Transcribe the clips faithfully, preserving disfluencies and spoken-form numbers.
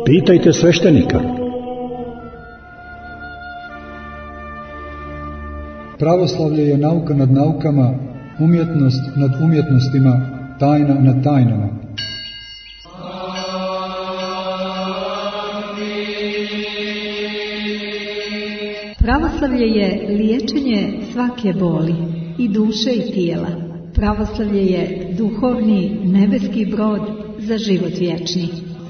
Pitajte sveštenika. Pravoslavlje je nauka nad naukama, umjetnost nad umjetnostima, tajna nad tajnama. Pravoslavlje je liječenje svake boli, i duše i tijela. Pravoslavlje je duhovni nebeski brod za život vječni.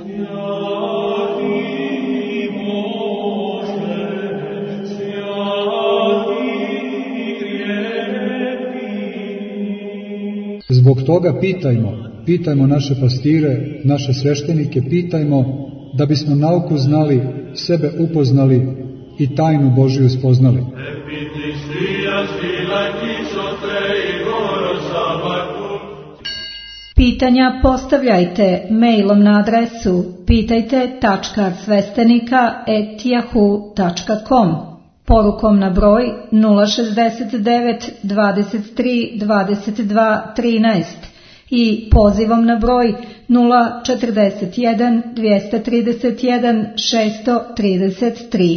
Zbog toga pitajmo, pitajmo naše pastire, naše sveštenike, pitajmo da bismo nauku znali, sebe upoznali i tajnu Božju spoznali. Pitanja postavljajte mailom na adresu pitajte tačka sveštenika at yahoo tačka com, porukom na broj nula šezdeset devet dvadeset tri dvadeset dva trinaest i pozivom na broj nula četrdeset jedan dvjesto trideset jedan šesto trideset tri.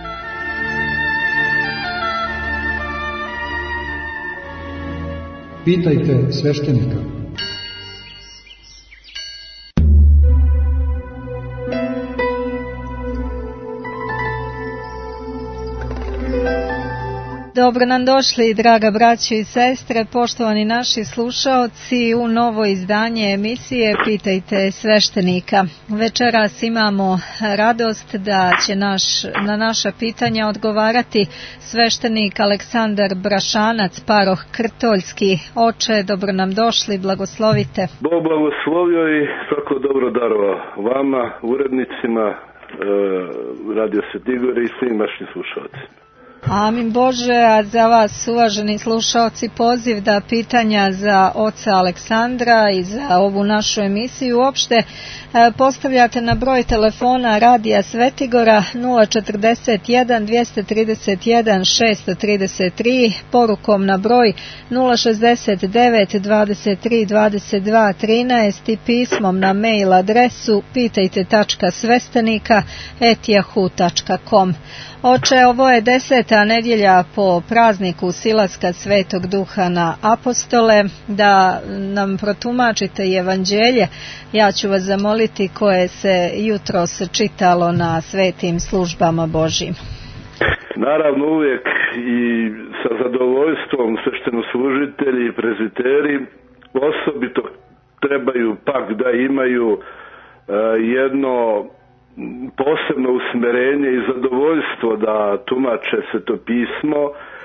Pitajte sveštenika. Dobro nam došli, draga braćo i sestre, poštovani naši slušaoci, u novo izdanje emisije Pitajte sveštenika. Večeras imamo radost da će naš, na naša pitanja odgovarati sveštenik Aleksandar Brašanac, paroh Krtoljski. Oče, dobro nam došli, blagoslovite. Bog blagoslovio i svako dobro darova vama, urednicima, e, Radio Svetigore i svim vašim slušalcima. Amin Bože, a za vas, uvaženi slušaoci, poziv da pitanja za oca Aleksandra i za ovu našu emisiju uopšte postavljate na broj telefona Radija Svetigora nula četrdeset jedan dvjesto trideset jedan šesto trideset tri, porukom na broj nula šezdeset devet dvadeset tri dvadeset dva trinaest i pismom na mail adresu pitajte tačka sveštenika at yahoo tačka com. Oče, ovo je deseta nedjelja po prazniku Silaska Svetog Duha na apostole, da nam protumačite evanđelje. Ja ću vas zamoliti koje se jutros čitalo na svetim službama Božjim. Naravno, uvijek i sa zadovoljstvom sveštenoslужitelji i prezbiteri osobito trebaju pak da imaju uh, jedno posebno usmerenje i zadovoljstvo da tumače Sveto pismo.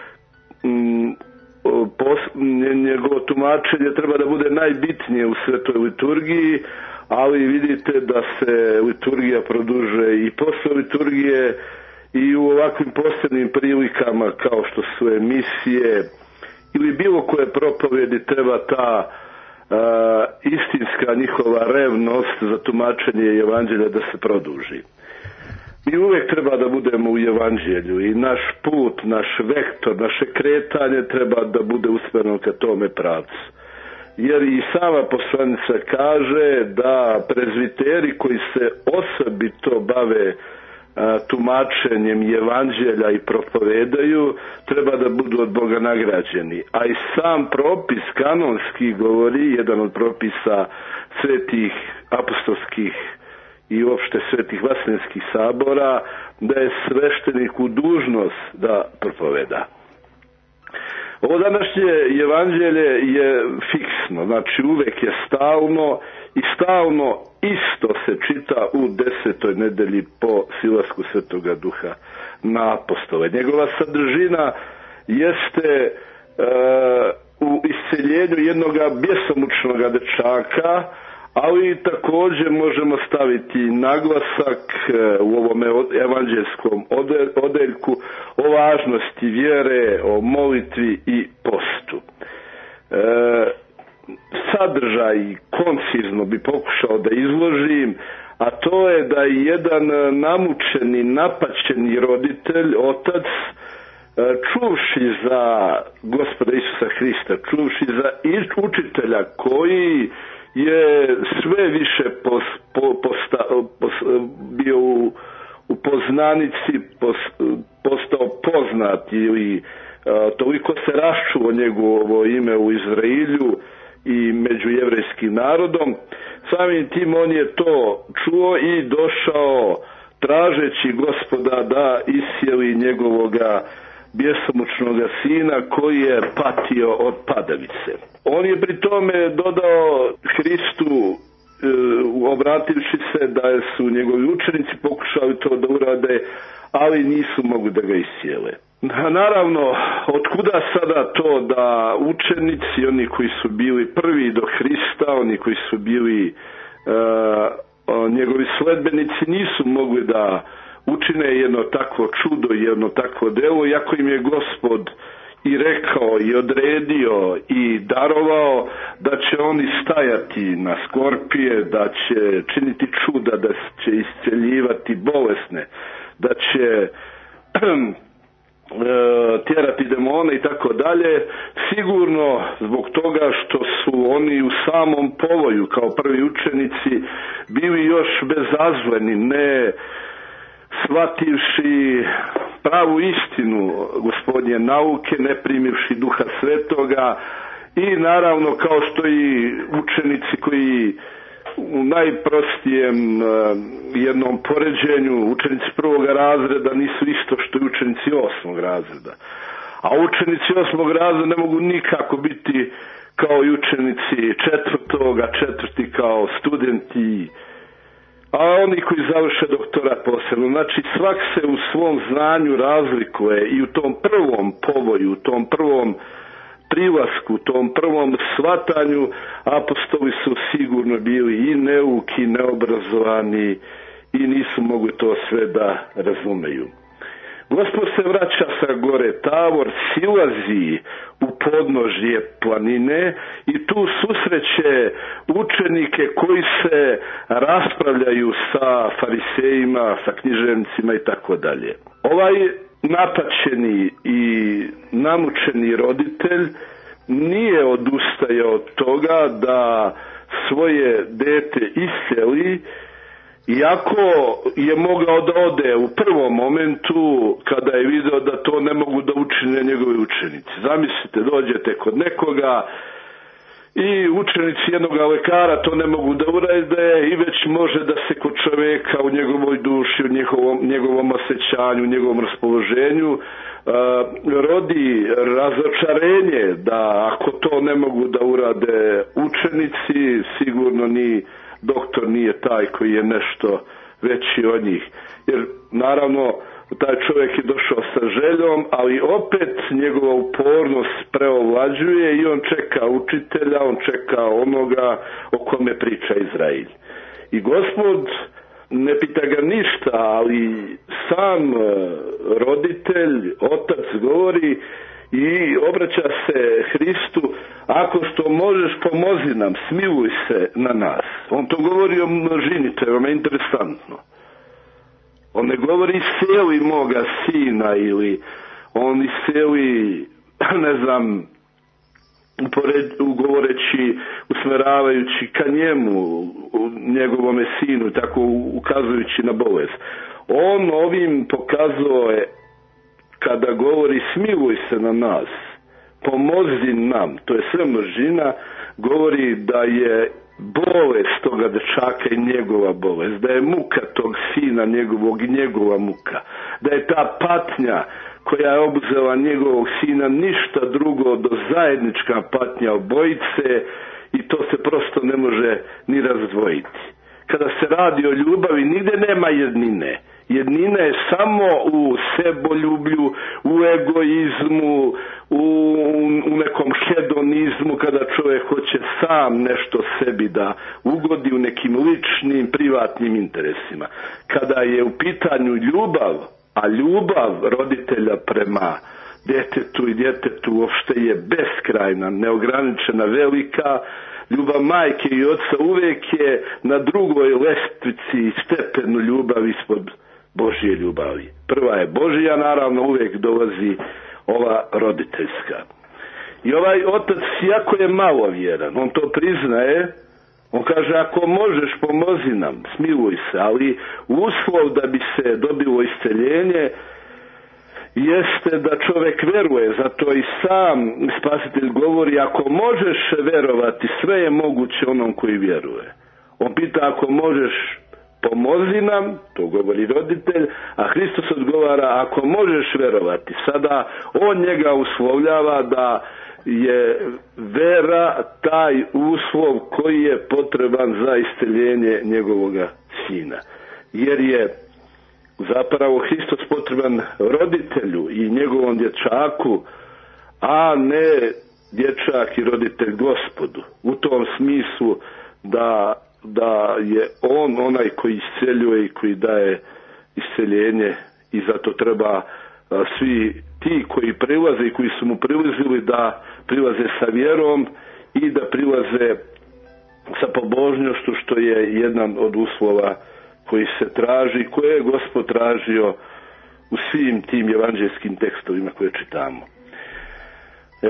Njegovo tumačenje treba da bude najbitnije u svetoj liturgiji, ali vidite da se liturgija produžuje i posle liturgije i u ovakvim posebnim prilikama kao što su emisije ili bilo koje propovjedi treba ta Uh, istinska njihova revnost za tumačenje evanđelja da se produži. Mi uvijek treba da budemo u evanđelju i naš put, naš vektor, naše kretanje treba da bude usmjereno ka tome pravcu. Jer i sama poslanica kaže da prezbiteri koji se osobito bave tumačenjem evanđelja i propovedaju treba da budu od Boga nagrađeni. A i sam propis kanonski govori, jedan od propisa svetih apostolskih i uopšte svetih vaseljenskih sabora, da je svešteniku dužnost da propoveda. Ovo današnje evanđelje je fiksno, znači uvek je stalno i stalno isto se čita u desetoj nedelji po silasku Svetoga Duha na apostole. Njegova sadržina jeste e, u isceljenju jednoga bjesomučnog dečaka, ali također možemo staviti naglasak u ovome evanđelskom odeljku o važnosti vjere, o molitvi i postu. E, sadržaj koncizno bi pokušao da izložim, a to je da jedan namučeni, napaćeni roditelj, otac, čuvši za Gospoda Isusa Hrista, čuvši za učitelja koji je sve više pos, po, posta, bio u, u poznanici, pos, postao poznat ili a, toliko se raščulo njegovo ime u Izraelju i među jevrejskim narodom. Samim tim on je to čuo i došao tražeći Gospoda da isjeli njegovoga bjesomučnoga sina koji je patio od padavice. On je pri tome dodao Hristu, e, obrativši se, da su njegovi učenici pokušali to da urade, ali nisu mogli da ga isjele. Naravno, otkuda sada to da učenici, oni koji su bili prvi do Hrista, oni koji su bili uh, njegovi sledbenici, nisu mogli da učine jedno takvo čudo, jedno takvo delo, iako im je Gospod i rekao i odredio i darovao da će oni stajati na skorpije, da će činiti čuda, da će isceljivati bolesne, da će tjerati demone i tako dalje, sigurno zbog toga što su oni u samom povoju kao prvi učenici bili još bezazleni, ne shvativši pravu istinu Gospodnje nauke, ne primivši Duha Svetoga i naravno kao što i učenici koji u najprostijem uh, jednom poređenju učenici prvog razreda nisu isto što i učenici osmog razreda. A učenici osmog razreda ne mogu nikako biti kao i učenici četvrtog, a četvrti kao studenti, a oni koji završe doktorat posebno. Znači svak se u svom znanju razlikuje i u tom prvom povoju, u tom prvom prilasku, tom prvom shvatanju apostoli su sigurno bili i neuki, i neobrazovani i nisu mogli to sve da razumeju. Gospod se vraća sa gore Tavor, silazi u podnožje planine i tu susreće učenike koji se raspravljaju sa farisejima, sa književnicima i tako dalje. Ovaj napaćeni i namučeni roditelj nije odustajao od toga da svoje dete iseli, iako je mogao da ode u prvom momentu kada je video da to ne mogu da učine njegovi učenici. Zamislite, dođete kod nekoga i učenici jednog lekara to ne mogu da urade i već može da se kod čoveka u njegovoj duši, u njegovom, njegovom osjećanju, u njegovom raspoloženju uh, rodi razočarenje da ako to ne mogu da urade učenici, sigurno ni doktor nije taj koji je nešto veći od njih. Jer naravno taj čovjek je došao sa željom, ali opet njegova upornost preovlađuje i on čeka učitelja, on čeka onoga o kome priča Izrael. I Gospod ne pita ga ništa, ali sam roditelj, otac govori i obraća se Hristu: ako što možeš, pomozi nam, smiluj se na nas. On to govori o množini, to je veoma interesantno. On ne govori iseli moga sina ili on iseli, ne znam, govoreći, usmeravajući ka njemu, njegovome sinu, tako ukazujući na bolest. On ovim pokazuje, kada govori smiluj se na nas, pomozi nam, to je sve množina, govori da je bolest toga dečaka i njegova bolest, da je muka tog sina njegovog i njegova muka, da je ta patnja koja je obuzela njegovog sina ništa drugo do zajednička patnja obojice i to se prosto ne može ni razdvojiti. Kada se radi o ljubavi, nigde nema jednine. Jednina je samo u seboljublju, u egoizmu, u, u nekom hedonizmu, kada čovjek hoće sam nešto sebi da ugodi u nekim ličnim, privatnim interesima. Kada je u pitanju ljubav, a ljubav roditelja prema djetetu i djetetu uopšte je beskrajna, neograničena, velika, ljubav majke i oca uvijek je na drugoj lestvici i stepenu ljubavi ispod Božje ljubavi. Prva je Božja, naravno uvijek dolazi ova roditeljska. I ovaj otac, jako je malo vjeran, on to priznaje, On kaže, ako možeš, pomozi nam, smiluj se, ali uslov da bi se dobilo isceljenje jeste da čovjek veruje, zato i sam Spasitelj govori, ako možeš verovati, sve je moguće onom koji vjeruje. On pita, ako možeš, pomozi nam, to govori roditelj, a Hristos odgovara, ako možeš verovati. Sada on njega uslovljava da je vera taj uslov koji je potreban za isceljenje njegovoga sina. Jer je zapravo Hristos potreban roditelju i njegovom dječaku, a ne dječak i roditelj Gospodu. U tom smislu da, da je on onaj koji isceljuje i koji daje isceljenje, i zato treba a, svi ti koji prilaze i koji su mu prilazili da prilaze sa vjerom i da prilaze sa pobožnošću, što je jedan od uslova koji se traži, koje je Gospod tražio u svim tim evanđelskim tekstovima koje čitamo. E,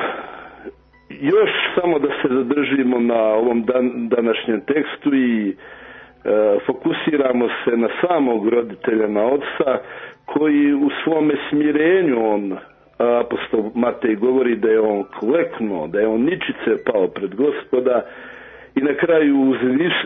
još samo da se zadržimo na ovom dan, današnjem tekstu i e, fokusiramo se na samog roditelja, na oca, koji u svome smirenju, on, apostol Matej govori da je on kleknuo, da je on ničice pao pred Gospoda i na kraju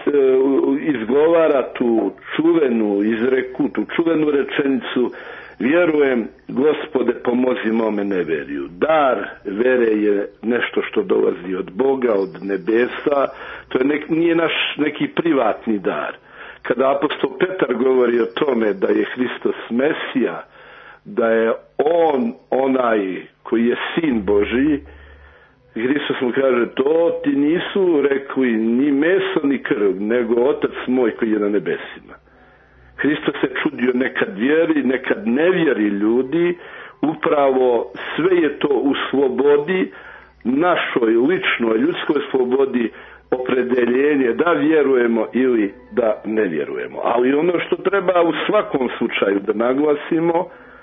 izgovara tu čuvenu izreku, tu čuvenu rečenicu, vjerujem, Gospode, pomozi mome neveriju. Dar vere je nešto što dolazi od Boga, od nebesa, to je nek, nije naš neki privatni dar. Kada apostol Petar govori o tome da je Hristos Mesija, da je on onaj koji je sin Božji, Hristos mu kaže, to ti nisu rekli ni meso ni krv, nego Otac moj koji je na nebesima. Hristos se čudio nekad vjeri, nekad nevjeri ljudi, upravo sve je to u slobodi, našoj ličnoj ljudskoj slobodi, opredeljenje da vjerujemo ili da ne vjerujemo. Ali ono što treba u svakom slučaju da naglasimo,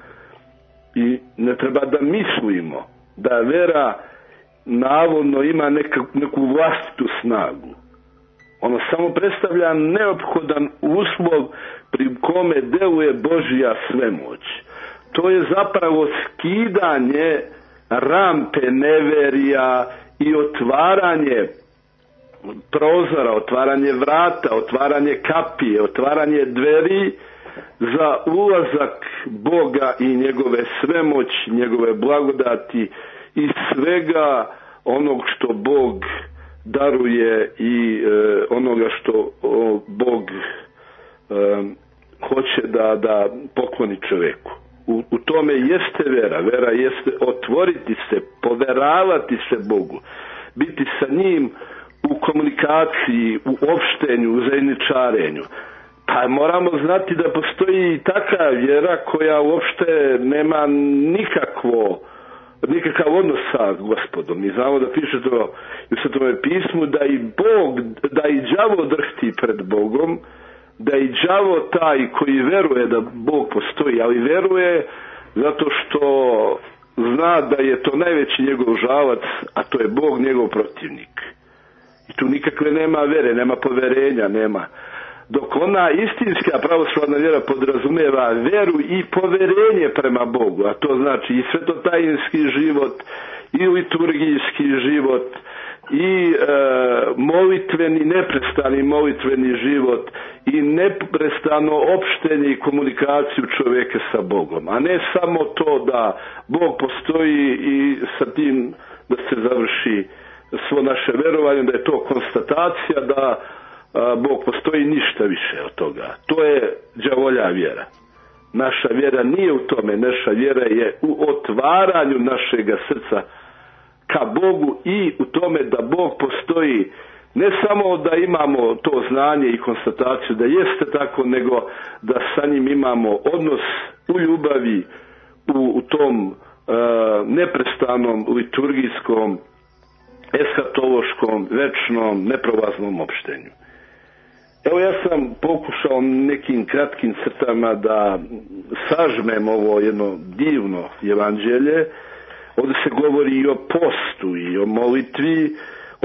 i ne treba da mislimo da vera navodno ima neka, neku vlastitu snagu. Ono samo predstavlja neophodan uslov pri kome deluje Božja svemoć. To je zapravo skidanje rampe neverija i otvaranje prozora, otvaranje vrata, otvaranje kapije, otvaranje dveri za ulazak Boga i njegove svemoći, njegove blagodati i svega onog što Bog daruje i e, onoga što o, Bog e, hoće da, da pokloni čovjeku. U, u tome jeste vera. Vera jeste otvoriti se, poveravati se Bogu, biti sa njim u komunikaciji, u opštenju, u zajedničarenju. Pa moramo znati da postoji takva vjera koja uopšte nema nikakvo, nikakav odnos sa Gospodom. Mi znamo da piše to u Svetome pismu da i Bog, da i đavo drhti pred Bogom, da i đavo taj koji veruje da Bog postoji, ali veruje zato što zna da je to najveći njegov žalac, a to je Bog, njegov protivnik. I tu nikakve nema vere, nema poverenja, nema. Dok ona istinska pravoslavna vjera podrazumijeva veru i poverenje prema Bogu, a to znači i svetotajinski život, i liturgijski život, i e, molitveni, neprestani molitveni život, i neprestano opštenje i komunikaciju čovjeka sa Bogom, a ne samo to da Bog postoji i sa tim da se završi svo naše verovanje, da je to konstatacija da a, Bog postoji, ništa više od toga. To je đavolja vjera. Naša vjera nije u tome, naša vjera je u otvaranju našega srca ka Bogu i u tome da Bog postoji, ne samo da imamo to znanje i konstataciju da jeste tako, nego da sa njim imamo odnos u ljubavi, u, u tom uh, neprestanom liturgijskom, eskatološkom, večnom, neprolaznom opštenju. Evo, ja sam pokušao nekim kratkim crtama da sažmem ovo jedno divno evanđelje. Ovdje se govori i o postu, i o molitvi,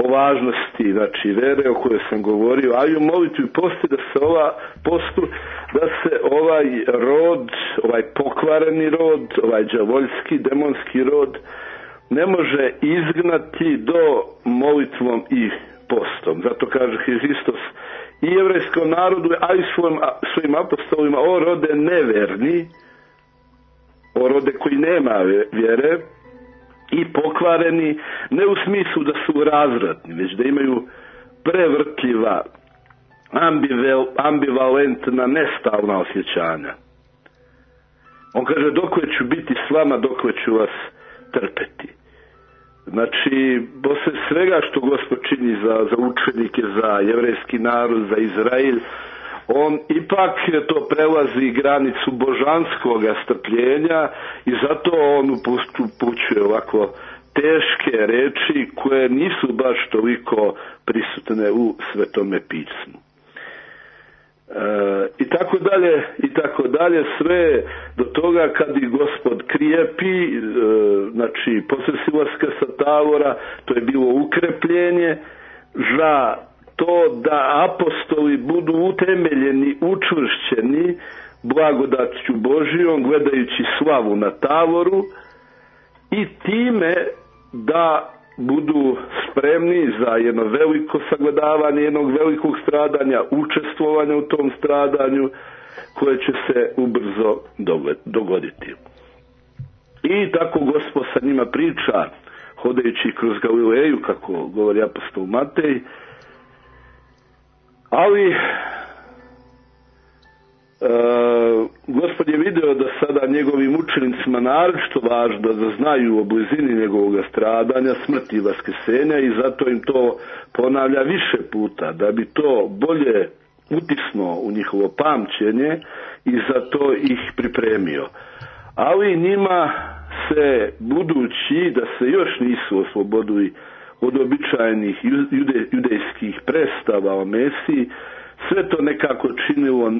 o važnosti, znači, vere o kojoj sam govorio, a i u molitvi posti da se ova postu, da se ovaj rod, ovaj pokvareni rod, ovaj đavoljski, demonski rod, ne može izgnati do molitvom i postom. Zato kaže Hristos i jevrejskom narodu, a i svojim, svojim apostolima, o rode neverni, o rode koji nema vjere, i pokvareni, ne u smislu da su razvratni, već da imaju prevrtljiva, ambivalentna, nestalna osjećanja. On kaže, dokle ću biti s vama, dokle ću vas trpeti. Znači, posle svega što Gospod čini za, za učenike, za jevrejski narod, za Izrael, on ipak to prelazi granicu božanskog strpljenja i zato on upućuje ovako teške reči koje nisu baš toliko prisutne u Svetome pismu. E, i tako dalje, i tako dalje, sve do toga kad i Gospod krijepi, e, znači posle silaska sa Tavora, to je bilo ukrepljenje, za to da apostoli budu utemeljeni, učvršćeni blagodaću Božijom, gledajući slavu na Tavoru, i time da budu spremni za jedno veliko sagledavanje jednog velikog stradanja, učestvovanja u tom stradanju koje će se ubrzo dogoditi. I tako Gospod sa njima priča, hodajući kroz Galileju, kako govori apostol Matej, ali e, Gospod je video da sada njegovim učenicima naročito važno da znaju o blizini njegovog stradanja, smrti i vaskrsenja, i zato im to ponavlja više puta, da bi to bolje utisnuo u njihovo pamćenje i zato ih pripremio. Ali njima se, budući da se još nisu oslobodili od običajnih jude, judejskih predstava o Mesiji, sve to nekako činilo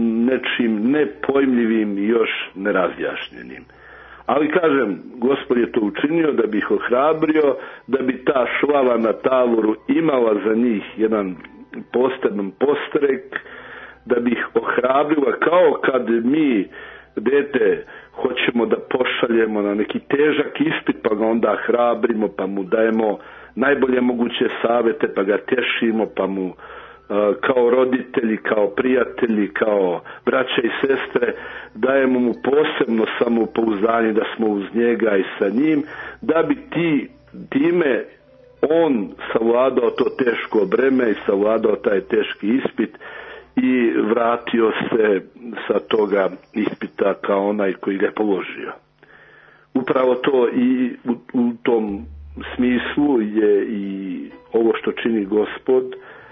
nečim nepojmljivim i još nerazjašnjenim. Ali kažem, Gospod je to učinio da bi ih ohrabrio, da bi ta slava na Tavoru imala za njih jedan poseban postrek, da bi ih ohrabrila, kao kad mi dete hoćemo da pošaljemo na neki težak ispit, pa ga onda hrabrimo, pa mu dajemo najbolje moguće savete, pa ga tešimo, pa mu uh, kao roditelji, kao prijatelji, kao braća i sestre dajemo mu posebno samopouzdanje da smo uz njega i sa njim, da bi ti, time on savladao to teško breme i savladao taj teški ispit i vratio se sa toga ispita kao onaj koji ga je položio. Upravo to i u, u tom smislu je i ovo što čini Gospod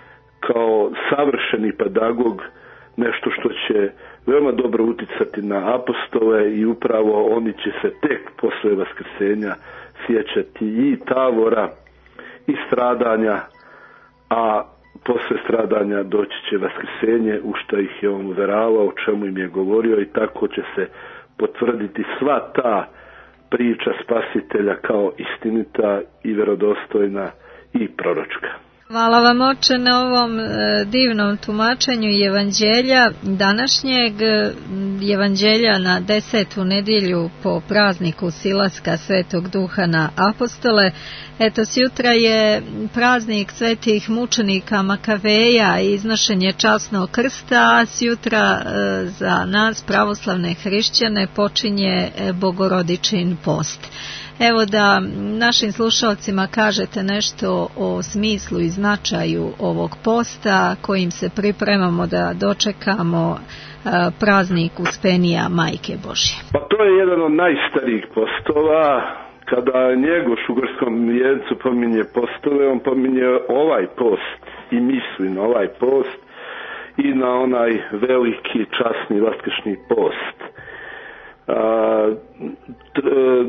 kao savršeni pedagog, nešto što će veoma dobro uticati na apostole, i upravo oni će se tek posle vaskrsenja sjećati i Tavora i stradanja, a posle stradanja doći će vaskrsenje, u što ih je on uveravao, o čemu im je govorio, i tako će se potvrditi sva ta priča Spasitelja kao istinita i vjerodostojna i proročka. Hvala vam, oče, na ovom e, divnom tumačenju evanđelja današnjeg, evanđelja na desetu nedjelju po prazniku silaska Svetog Duha na apostole. Eto, sjutra je praznik svetih mučenika Makaveja i iznošenje časnog krsta, a sjutra e, za nas pravoslavne hrišćane počinje Bogorodičin post. Evo da našim slušalcima kažete nešto o smislu i značaju ovog posta kojim se pripremamo da dočekamo praznik Uspenija Majke Božje. Pa to je jedan od najstarijih postova. Kada Njegoš u Gorskom vijencu pominje postove, on pominje ovaj post i misli na ovaj post i na onaj veliki časni vaskršnji post. A, t,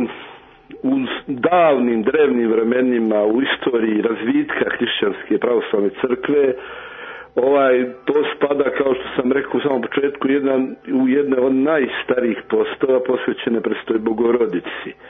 u davnim, drevnim vremenima u istoriji razvitka hrišćanske pravoslavne crkve, ovaj post spada, kao što sam rekao u samom početku, jedan, u jedne od najstarijih postova posvećene prestoj Bogorodici.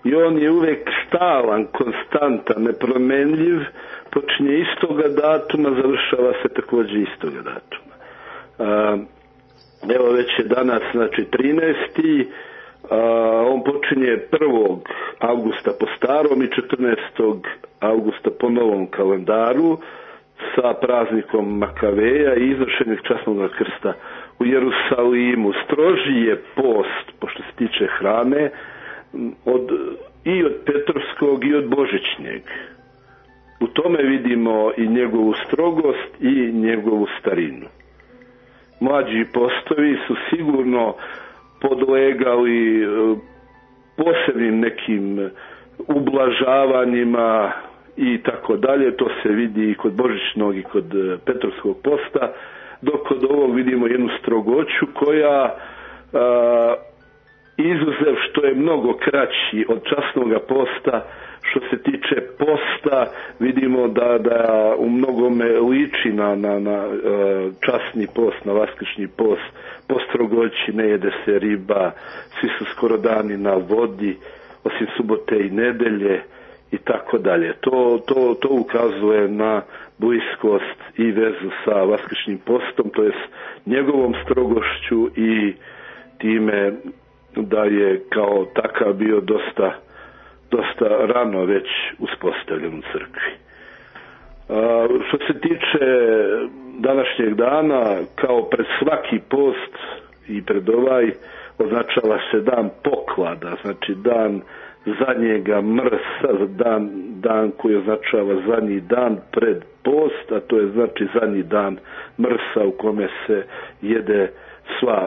i on je uvek stalan, konstantan, nepromenljiv, počinje istoga datuma, završava se također istoga datuma. A, evo već je danas, znači trinaesti A, on počinje prvog avgusta po starom i četrnaestog avgusta po novom kalendaru sa praznikom Makaveja i izvršenjem časnog krsta u Jerusalimu. Stroži je post, pošto se tiče hrane, od, i od Petrovskog i od Božićnjeg. U tome vidimo i njegovu strogost i njegovu starinu. Mlađi postovi su sigurno podlegali posebnim nekim ublažavanjima i tako dalje. To se vidi i kod Božićnog i kod Petrovskog posta, dok kod ovog vidimo jednu strogoću koja a, izuzev što je mnogo kraći od časnoga posta, što se tiče posta, vidimo da, da u mnogome liči na, na, na časni post, na vaskršnji post. Po strogoći ne jede se riba, svi su skoro dani na vodi, osim subote i nedelje i tako dalje. To, to, to ukazuje na bliskost i vezu sa vaskršnjim postom, to jest njegovom strogošću i time da je kao takav bio dosta dosta rano već uspostavljen u crkvi. A, što se tiče današnjeg dana, kao pred svaki post i pred ovaj, označava se dan poklada, znači dan zadnjega mrsa, dan, dan koji označava zadnji dan pred post, a to je znači zadnji dan mrsa u kome se jede sva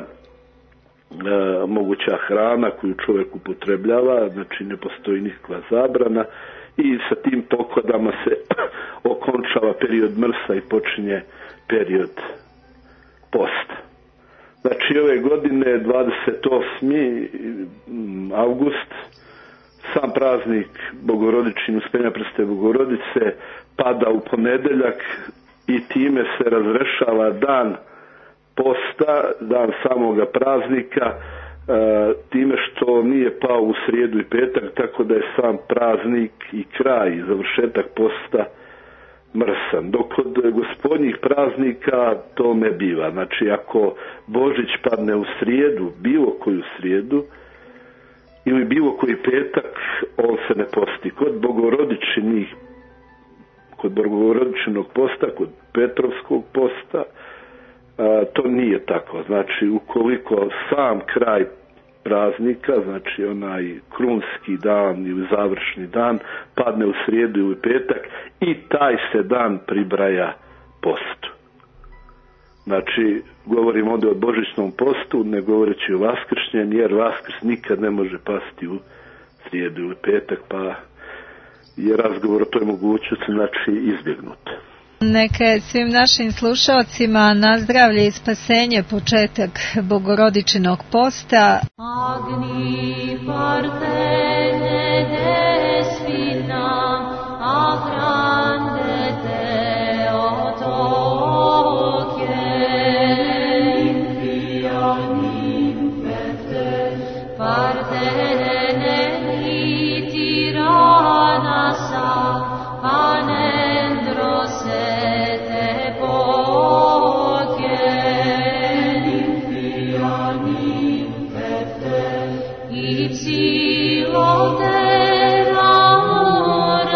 E, moguća hrana koju čovjek upotrebljava, znači ne postoji nikakva zabrana i sa tim pokladama se okončava period mrsa i počinje period posta. Znači ove godine dvadeset osmi avgust, sam praznik Bogorodičin, Uspenja Prste Bogorodice, pada u ponedeljak i time se razrešava dan posta, dan samoga praznika, e, time što nije pao u srijedu i petak, tako da je sam praznik i kraj, završetak posta mrsan. Dok kod gospodnjih praznika to ne biva. Znači ako Božić padne u srijedu, bilo koju srijedu, ili bilo koji petak, on se ne posti. Kod Bogorodičinih, kod Bogorodičinog posta, kod Petrovskog posta, a, to nije tako. Znači ukoliko sam kraj praznika, znači onaj krunski dan ili završni dan, padne u srijedu ili petak, i taj se dan pribraja postu. Znači, govorimo ovdje o božićnom postu, ne govoreći o vaskršnjem, jer vaskrs nikad ne može pasti u srijedu ili petak, pa je razgovor o toj mogućnosti, znači, izbjegnut. Neka je svim našim slušalcima na zdravlje i spasenje početak Bogorodičinog posta. Agni partene despina, agrande te otoke, infianim perte, partene tiranasa, panendro se te poke, infianim perte, ipsilo te amore.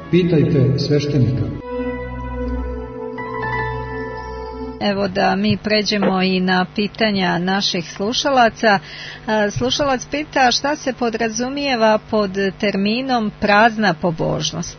pitajte sveštenika. Evo da mi pređemo i na pitanja naših slušalaca. Slušalac pita šta se podrazumijeva pod terminom prazna pobožnost.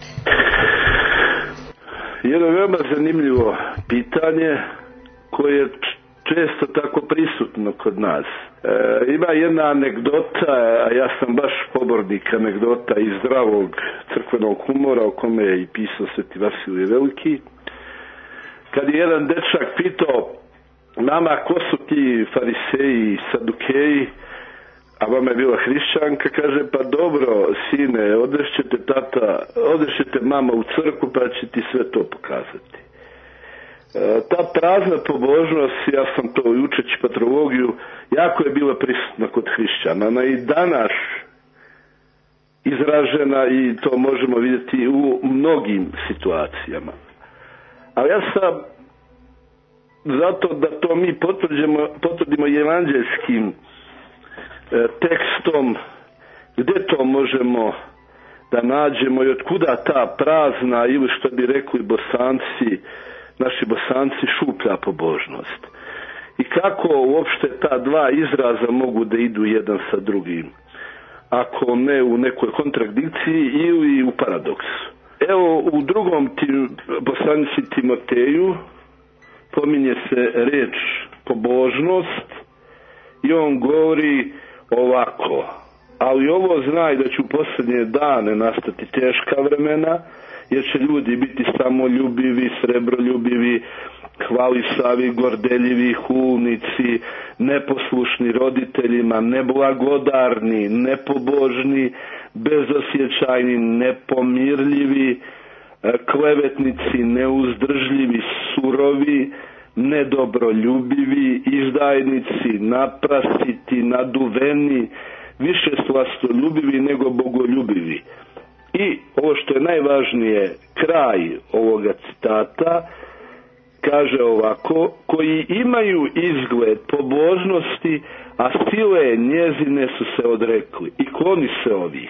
Jedno veoma zanimljivo pitanje koje je često tako prisutno kod nas. E, ima jedna anegdota, a ja sam baš pobornik anegdota iz zdravog crkvenog humora o kome je i pisao Sveti Vasilije Veliki. Kad je jedan dečak pitao nama ko su ti fariseji i sadukeji, a mama je bila hrišćanka, kaže pa dobro sine, odešćete tata, odešćete mama u crkvu pa će ti sve to pokazati. E, ta prazna pobožnost, ja sam to učeći patrologiju, jako je bila prisutna kod hrišćana. Ona i danas izražena i to možemo vidjeti u mnogim situacijama. Ali ja sam zato da to mi potvrdimo, potvrdimo evanđelskim e, tekstom gdje to možemo da nađemo i otkuda ta prazna ili što bi rekli Bosanci, naši Bosanci, šuplja pobožnost. I kako uopšte ta dva izraza mogu da idu jedan sa drugim, ako ne u nekoj kontradikciji ili u paradoksu. Evo u drugom tim, poslanici Timoteju pominje se reč pobožnost i on govori ovako: ali ovo znaj da će u posljednje dane nastati teška vremena, jer će ljudi biti samoljubivi, srebroljubivi, hvalisavi, gordeljivi, hulnici, neposlušni roditeljima, neblagodarni, nepobožni, bezosjećajni, nepomirljivi, klevetnici, neuzdržljivi, surovi, nedobroljubivi, izdajnici, naprasiti, naduveni, više slastoljubivi nego bogoljubivi. I ovo što je najvažnije, kraj ovoga citata kaže ovako: koji imaju izgled pobožnosti, a sile njezine su se odrekli. I kloni se ovih.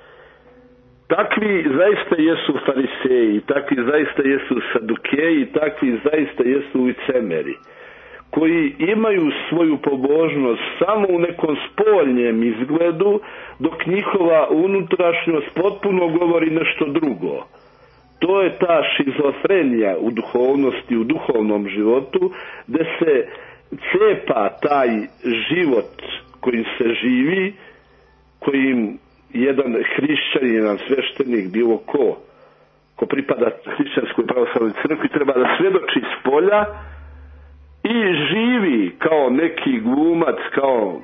Takvi zaista jesu fariseji, takvi zaista jesu sadukeji, takvi zaista jesu licemeri, koji imaju svoju pobožnost samo u nekom spoljnjem izgledu, dok njihova unutrašnjost potpuno govori nešto drugo. To je ta šizofrenija u duhovnosti, u duhovnom životu, gdje se cepa taj život kojim se živi, kojim jedan hrišćanin, jedan sveštenik, bilo ko, ko pripada hrišćanskoj pravoslavnoj crkvi, treba da svjedoči s polja i živi kao neki glumac, kao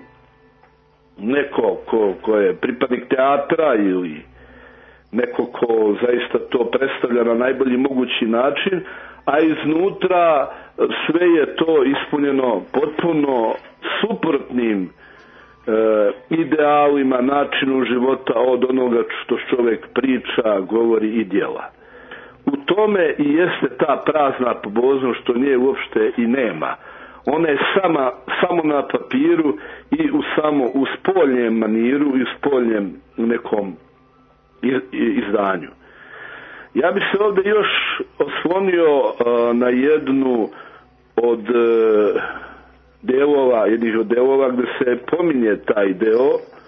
neko ko, ko je pripadnik teatra ili neko ko zaista to predstavlja na najbolji mogući način, a iznutra sve je to ispunjeno potpuno suprotnim e, idealima, načinu života od onoga što čovjek priča, govori i djela. U tome i jeste ta prazna pobožnost, što nje uopšte i nema. Ona je sama, samo na papiru i u samo u spoljnjem maniru i u spoljnjem nekom izdanju. Ja bih se ovdje još oslonio uh, na jednu od uh, delova, jednih od delova gdje se pominje taj deo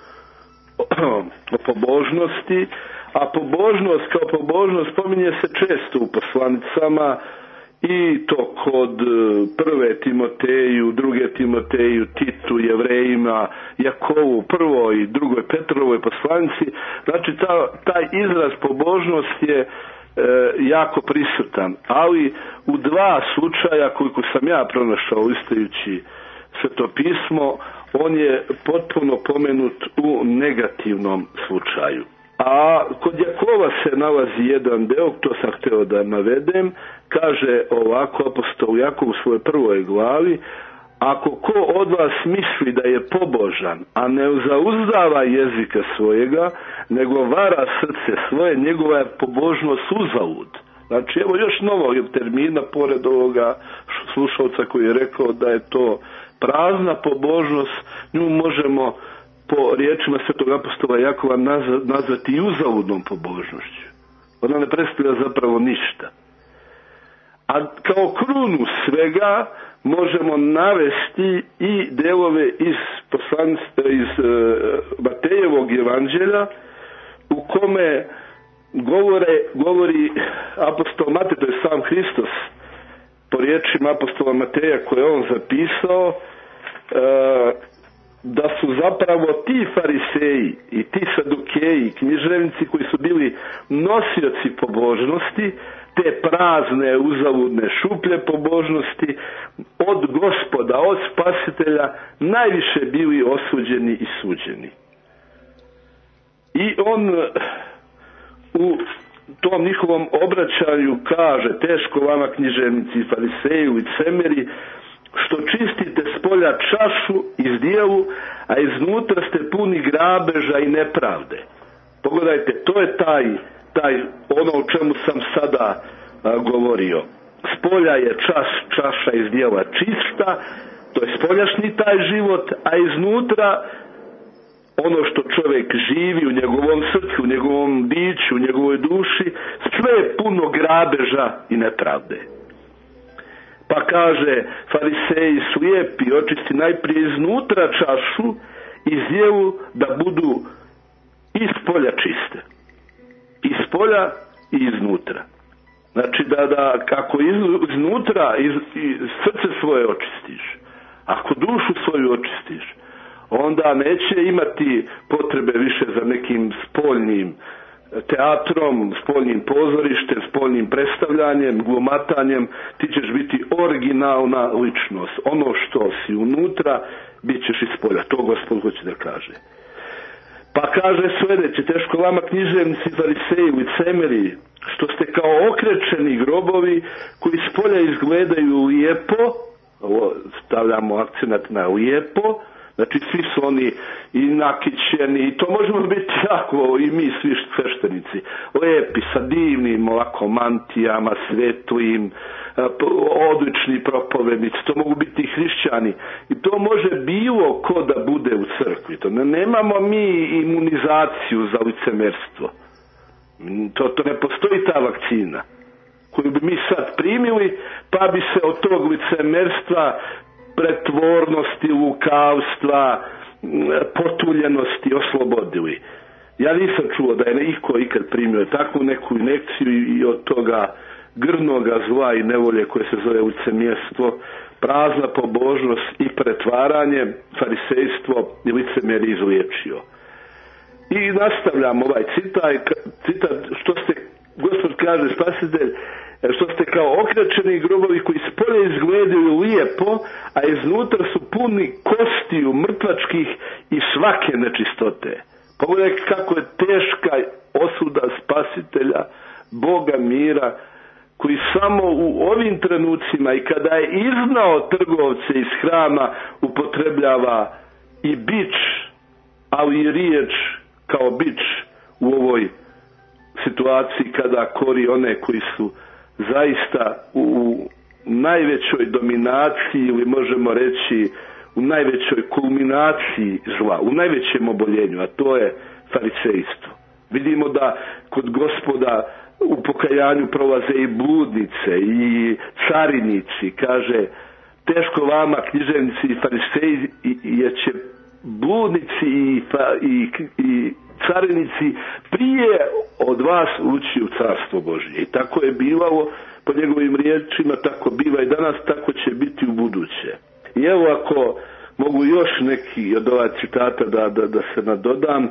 o pobožnosti, a pobožnost kao pobožnost pominje se često u poslanicama, i to kod prve Timoteju, druge Timoteju, Titu, Jevrejima, Jakovu, prvoj i drugoj Petrovoj poslanici. Znači ta, taj izraz pobožnost je e, jako prisutan, ali u dva slučaja koliko sam ja pronašao listajući Sveto pismo, on je potpuno pomenut u negativnom slučaju. A kod Jakova se nalazi jedan deo, to sam htio da navedem, kaže ovako apostol Jakov u svojoj prvoj glavi: ako ko od vas misli da je pobožan, a ne zauzdava jezika svojega, nego vara srce svoje, njegova je pobožnost uzalud. Znači evo još novog termina pored ovoga slušalca koji je rekao da je to prazna pobožnost, nju možemo po riječima svetog apostola Jakova nazvati i uzaludnom pobožnošću. ona ne predstavlja zapravo ništa. A kao krunu svega možemo navesti i delove iz poslanstva iz uh, Matejevog evanđelja u kome govore, govori apostol Matej, to je sam Hristos, po riječima apostola Mateja koje on zapisao, uh, da su zapravo ti fariseji i ti sadukeji, književnici koji su bili nosioci pobožnosti, te prazne, uzaludne, šuplje pobožnosti, od Gospoda, od Spasitelja, najviše bili osuđeni i suđeni. I on u tom njihovom obraćanju kaže: teško vama književnici i fariseji, licemeri, što čistite s polja čašu i zdjelu, a iznutra ste puni grabeža i nepravde. Pogledajte, to je taj, taj ono o čemu sam sada a, govorio. S polja je čas, čaša iz zdjela čista, to je spoljašnji taj život, a iznutra ono što čovjek živi u njegovom srcu, u njegovom biću, u njegovoj duši, sve je puno grabeža i nepravde. Pa kaže, fariseji slijepi, očisti najprije iznutra čašu i zdjelu da budu iz polja čiste. Iz polja i iznutra. Znači da, da kako iznutra iz, iz srce svoje očistiš, ako dušu svoju očistiš, onda neće imati potrebe više za nekim spoljnim teatrom, spoljnim pozorištem, spoljnim predstavljanjem, glumatanjem. Ti ćeš biti originalna ličnost. Ono što si unutra, bit ćeš iz polja. To Gospod hoće da kaže. Pa kaže sljedeće: teško vama književnici, fariseji, licemeri, što ste kao okrečeni grobovi koji s polja izgledaju lijepo, ovo stavljamo akcenat na lijepo, znači svi su oni i nakićeni, i to možemo biti jako i mi svi sveštenici, lijepi, sa divnim ovako mantijama, svetlim, odlični propovednici, to mogu biti i hrišćani, i to može bilo ko da bude u crkvi. To ne, nemamo mi imunizaciju za licemerstvo, to, to ne postoji ta vakcina koju bi mi sad primili pa bi se od tog licemerstva, pretvornosti, lukavstva, potuljenosti oslobodili. Ja nisam čuo da je iko ikad primio takvu neku injekciju i od toga grdnoga zla i nevolje koje se zove licemjerstvo, prazna pobožnost i pretvaranje, farisejstvo i licemjer izliječio. I nastavljam ovaj citat, citat što ste, Gospod kaže, Spasitelj, što ste kao okrečeni grobovi koji s polja izgledaju lijepo, a iznutra su puni kostiju, mrtvačkih i svake nečistote. Pogledaj kako je teška osuda Spasitelja, Boga mira, koji samo u ovim trenucima i kada je iznao trgovce iz hrama upotrebljava i bič, ali i riječ kao bič u ovoj situaciji kada kori one koji su zaista u najvećoj dominaciji, ili možemo reći u najvećoj kulminaciji zla, u najvećem oboljenju, a to je farisejstvo. Vidimo da kod Gospoda u pokajanju prolaze i bludnice i carinici, kaže teško vama književnici i fariseji, jer će bludnici i, i, i carinici prije od vas ući u carstvo Božje. I tako je bivalo po njegovim riječima, tako biva i danas, tako će biti u buduće. I evo, ako mogu još neki od ova citata da, da, da se nadodam,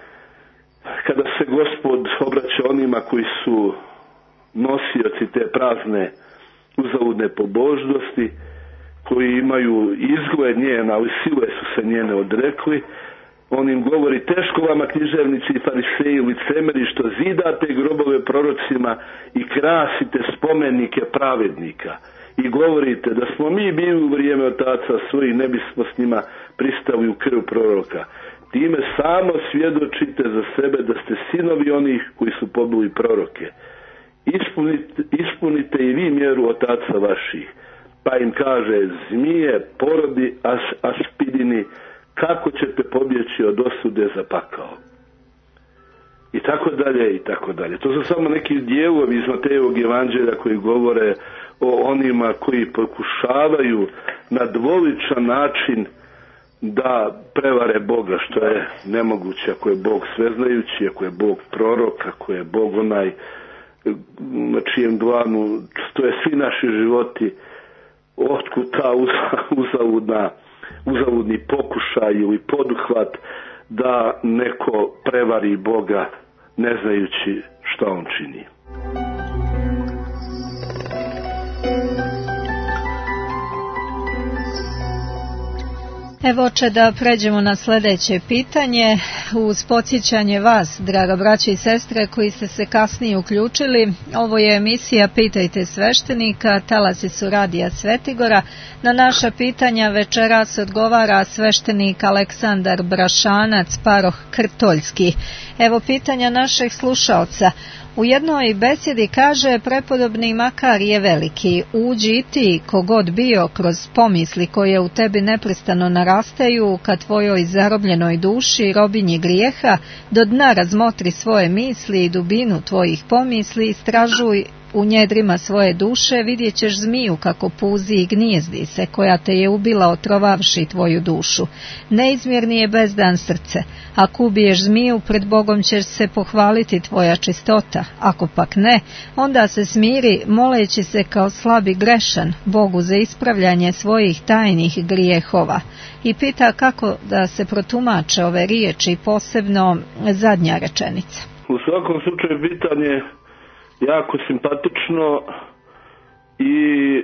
kada se Gospod obraća onima koji su nosioci te prazne uzaludne pobožnosti, koji imaju izgled njena, ali sile su se njene odrekli, on im govori: teško vama književnici i fariseji, licemeri, što zidate grobove prorocima i krasite spomenike pravednika i govorite da smo mi bili u vrijeme otaca svojih, ne bismo s njima pristali u krv proroka. Time samo svjedočite za sebe da ste sinovi onih koji su pobili proroke. Ispunite, ispunite i vi mjeru otaca vaših. Pa im kaže: zmije, porodi, as, aspidini, kako ćete pobjeći od osude za pakao? i tako dalje, i tako dalje. To su samo neki dijelovi iz Matejevog evanđelja koji govore o onima koji pokušavaju na dvoličan način da prevare Boga, što je nemoguće ako je Bog sveznajući, ako je Bog prorok, ako je Bog onaj na čijem dlanu stoje svi naši životi. Otkud ta uzaludna, uzaludni pokušaj ili poduhvat da neko prevari Boga ne znajući šta on čini. Evo oče, da pređemo na sljedeće pitanje. Uz podsjećanje vas, draga braća i sestre koji ste se kasnije uključili, ovo je emisija Pitajte sveštenika, talasi su Radija Svetigora. Na naša pitanja večeras odgovara sveštenik Aleksandar Brašanac, paroh Krtoljski. Evo pitanja našeg slušaoca. U jednoj besjedi kaže: prepodobni makar je veliki, uđi i ti, kogod bio, kroz pomisli koje u tebi neprestano narastaju, ka tvojoj zarobljenoj duši, robinji grijeha, do dna razmotri svoje misli i dubinu tvojih pomisli, istražuj u njedrima svoje duše, vidjet ćeš zmiju kako puzi i gnijezdi se, koja te je ubila otrovavši tvoju dušu. Neizmjerni je bezdan srce. Ako ubiješ zmiju, pred Bogom ćeš se pohvaliti tvoja čistota. Ako pak ne, onda se smiri, moleći se kao slabi grešan Bogu za ispravljanje svojih tajnih grijehova. I pita kako da se protumače ove riječi, posebno zadnja rečenica. U svakom slučaju pitanje jako simpatično i e,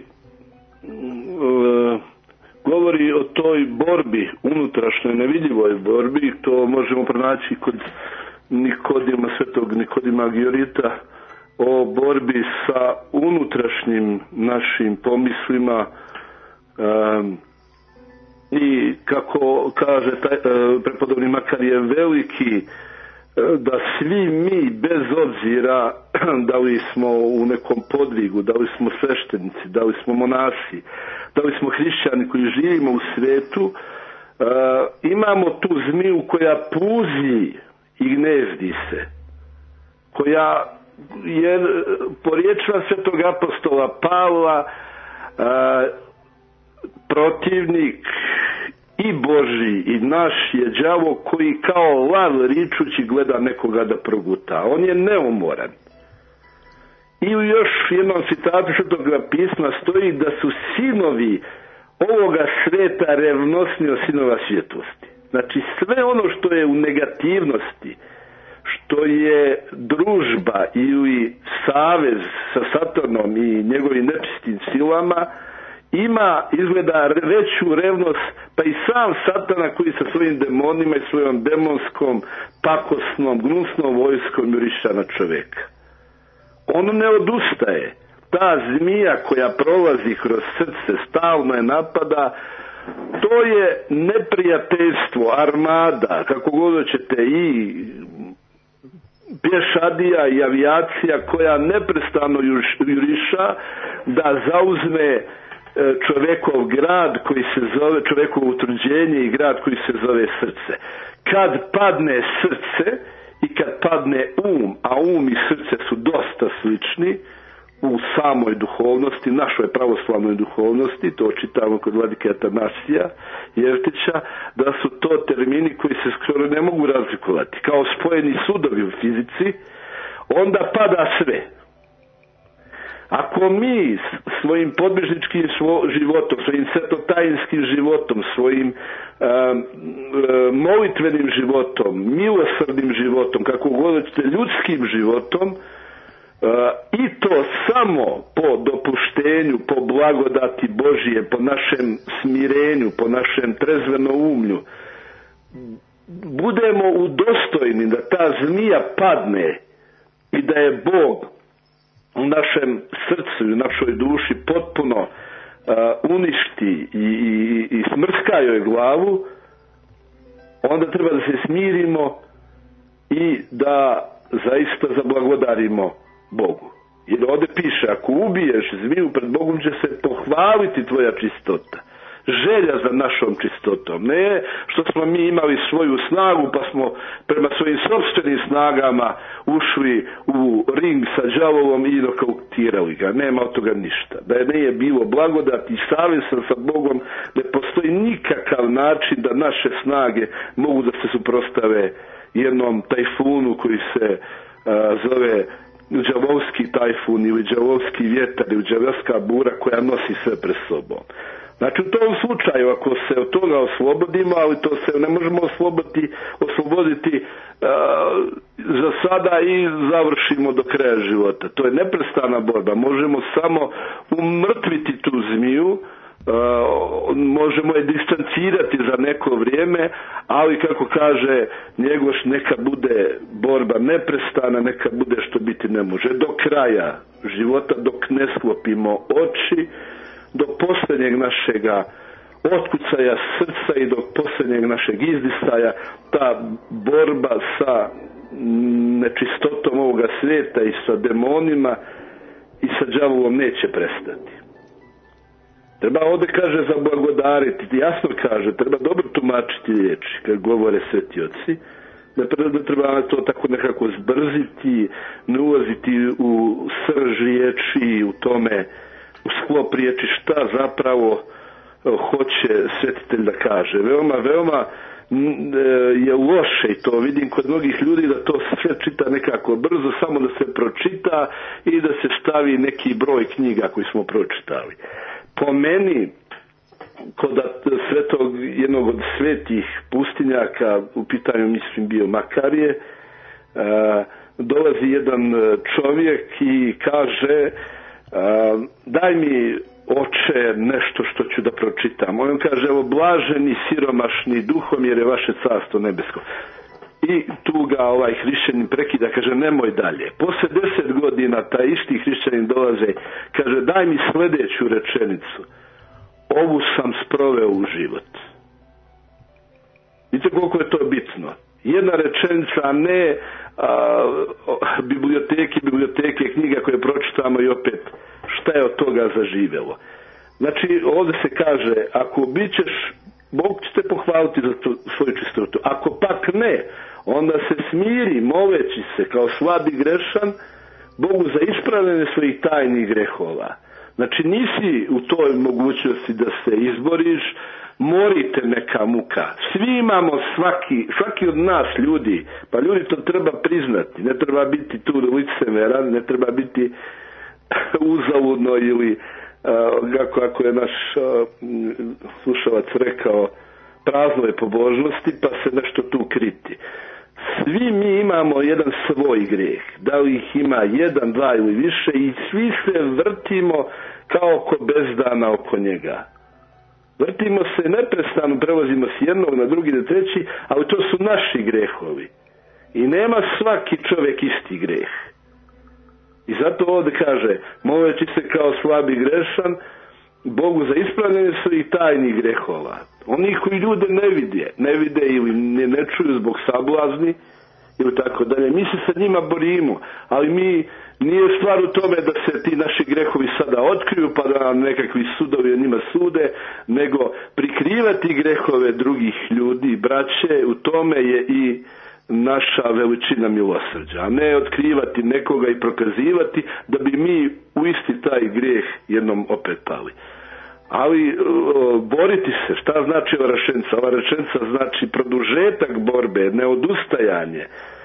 govori o toj borbi, unutrašnjoj nevidljivoj borbi. To možemo pronaći kod Nikodima, svetog Nikodima Giorita, o borbi sa unutrašnjim našim pomislima, e, i kako kaže taj, e, prepodobni makar je veliki, da svi mi, bez obzira da li smo u nekom podvigu, da li smo sveštenici, da li smo monasi, da li smo hrišćani koji živimo u svijetu, uh, imamo tu zmiju koja puzi i gnezdi se, koja je po riječima svetog apostola Pavla uh, protivnik i Božji i naš je đavo koji kao lav ričući gleda nekoga da proguta. On je neumoran. I u još jednom citatu Svetoga pisma stoji da su sinovi ovoga sveta revnosni od sinova svjetlosti. Znači sve ono što je u negativnosti, što je družba ili savez sa Satanom i njegovim nečistim silama, ima izgleda veću revnost, pa i sam Satana koji sa svojim demonima i svojom demonskom, pakosnom, gnusnom vojskom juriša na čovjeka. On ne odustaje. Ta zmija koja prolazi kroz srce, stalno je napada, to je neprijateljstvo, armada, kako god hoćete, i pješadija i avijacija koja neprestano juriša da zauzme čovjekov grad koji se zove, čovjekovo utvrđenje i grad koji se zove srce. Kad padne srce i kad padne um, a um i srce su dosta slični u samoj duhovnosti, našoj pravoslavnoj duhovnosti, to čitamo kod vladike Atanasija Jevtića, da su to termini koji se skoro ne mogu razlikovati. Kao spojeni sudovi u fizici, onda pada sve. Ako mi svojim podvižničkim životom, svojim svetotajinskim životom, svojim um, molitvenim životom, milosrdnim životom, kako god hoćete, ljudskim životom, uh, i to samo po dopuštenju, po blagodati Božije, po našem smirenju, po našem trezvenoumlju, budemo udostojni da ta zmija padne i da je Bog u našem srcu i u našoj duši potpuno uh, uništi i, i, i smrska joj glavu, onda treba da se smirimo i da zaista zablagodarimo Bogu. Jer ovdje piše, ako ubiješ zmiju, pred Bogom će se pohvaliti tvoja čistota. želja za našom čistotom. Ne što smo mi imali svoju snagu pa smo prema svojim sopstvenim snagama ušli u ring sa đavovom i nokautirali ga. Nema od toga ništa. Da je nije bilo blagodati i savjesan sa Bogom, ne postoji nikakav način da naše snage mogu da se suprostave jednom tajfunu koji se a, zove đavovski tajfun ili đavovski vjetar ili đavovska bura koja nosi sve pred sobom. Znači u tom slučaju ako se od toga oslobodimo, ali to se ne možemo osloboditi, osloboditi uh, za sada i završimo do kraja života. To je neprestana borba. Možemo samo umrtviti tu zmiju, uh, možemo je distancirati za neko vrijeme, ali kako kaže Njegoš, neka bude borba neprestana, neka bude što biti ne može. Do kraja života, dok ne sklopimo oči, do posljednjeg našega otkucaja srca i do posljednjeg našeg izdisaja, ta borba sa nečistotom ovoga svijeta i sa demonima i sa đavolom neće prestati. Treba ovdje kaže zablagodariti, jasno kaže, treba dobro tumačiti riječi kad govore sveti oci, da treba to tako nekako zbrziti, ne ulaziti u srž riječi, u tome u sklop riječi šta zapravo hoće svetitelj da kaže. Veoma, veoma je loše i to vidim kod mnogih ljudi da to sve čita nekako brzo, samo da se pročita i da se stavi neki broj knjiga koji smo pročitali. Po meni, kod svetog, jednog od svetih pustinjaka, u pitanju mislim bio Makarije, dolazi jedan čovjek i kaže: Uh, daj mi, oče, nešto što ću da pročitam. On kaže: evo, blaženi siromašni duhom, jer je vaše carstvo nebesko. I tu ga ovaj hrišćanin prekida, kaže: nemoj dalje. Posle deset godina taj isti hrišćanin dolaze, kaže: daj mi sljedeću rečenicu. Ovu sam sproveo u život. Vidite koliko je to bitno. Jedna rečenica, a ne a, biblioteke, biblioteke, knjiga koje pročitamo i opet šta je od toga zaživjelo. Znači ovdje se kaže, ako bit ćeš, Bog će te pohvaliti za tu, svoju čistotu. Ako pak ne, onda se smiri moleći se kao slab i grešan Bogu za ispravljanje svojih tajnih grehova. Znači nisi u toj mogućnosti da se izboriš, morite neka muka. Svi imamo, svaki, svaki od nas ljudi, pa ljudi to treba priznati, ne treba biti tu licemeran, ne treba biti uzaludno ili uh, kako ako je naš uh, slušalac rekao, praznoj pobožnosti, pa se nešto tu kriti. Svi mi imamo jedan svoj grijeh, da li ih ima jedan, dva ili više, i svi se vrtimo kao oko bezdana oko njega. Vrtimo se neprestano, prelazimo s jednog na drugi na treći, ali to su naši grehovi. I nema svaki čovjek isti greh. I zato ovdje kaže, moleći se kao slab i grešan, Bogu za ispravljanje svojih tajnih grehova. Oni koji ljude ne vide, ne vide ili ne, ne čuju zbog sablazni, ili tako dalje. Mi se sa njima borimo, ali mi, nije stvar u tome da se ti naši grehovi sada otkriju pa da nam nekakvi sudovi o njima sude, nego prikrivati grehove drugih ljudi, braće, u tome je i naša veličina milosrđa, a ne otkrivati nekoga i prokazivati da bi mi u isti taj grijeh jednom opet pali. Ali o, boriti se, šta znači ova rečenica? Ova rečenica znači produžetak borbe, neodustajanje,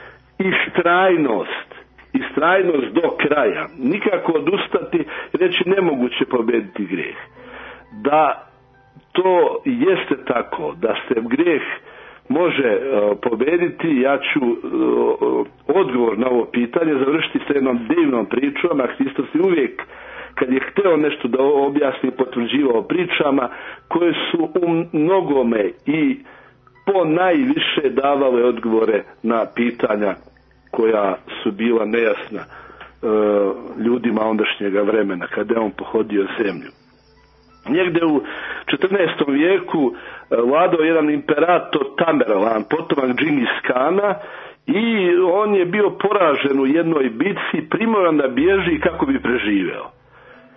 istrajnost, istrajnost do kraja. Nikako odustati, reći nemoguće pobediti grijeh. Da to jeste tako, da se grijeh može uh, pobediti, ja ću uh, odgovor na ovo pitanje završiti sa jednom divnom pričom, a Hristos je uvijek, kad je hteo nešto da objasni, potvrđivao pričama koje su u mnogome i po najviše davale odgovore na pitanja koja su bila nejasna uh, ljudima ondašnjega vremena, kada je on pohodio zemlju. Negdje u četrnaestom vijeku vladao jedan imperator Tamerlan, potomak Džingis Kana, i on je bio poražen u jednoj bitci, primoran da bježi kako bi preživeo.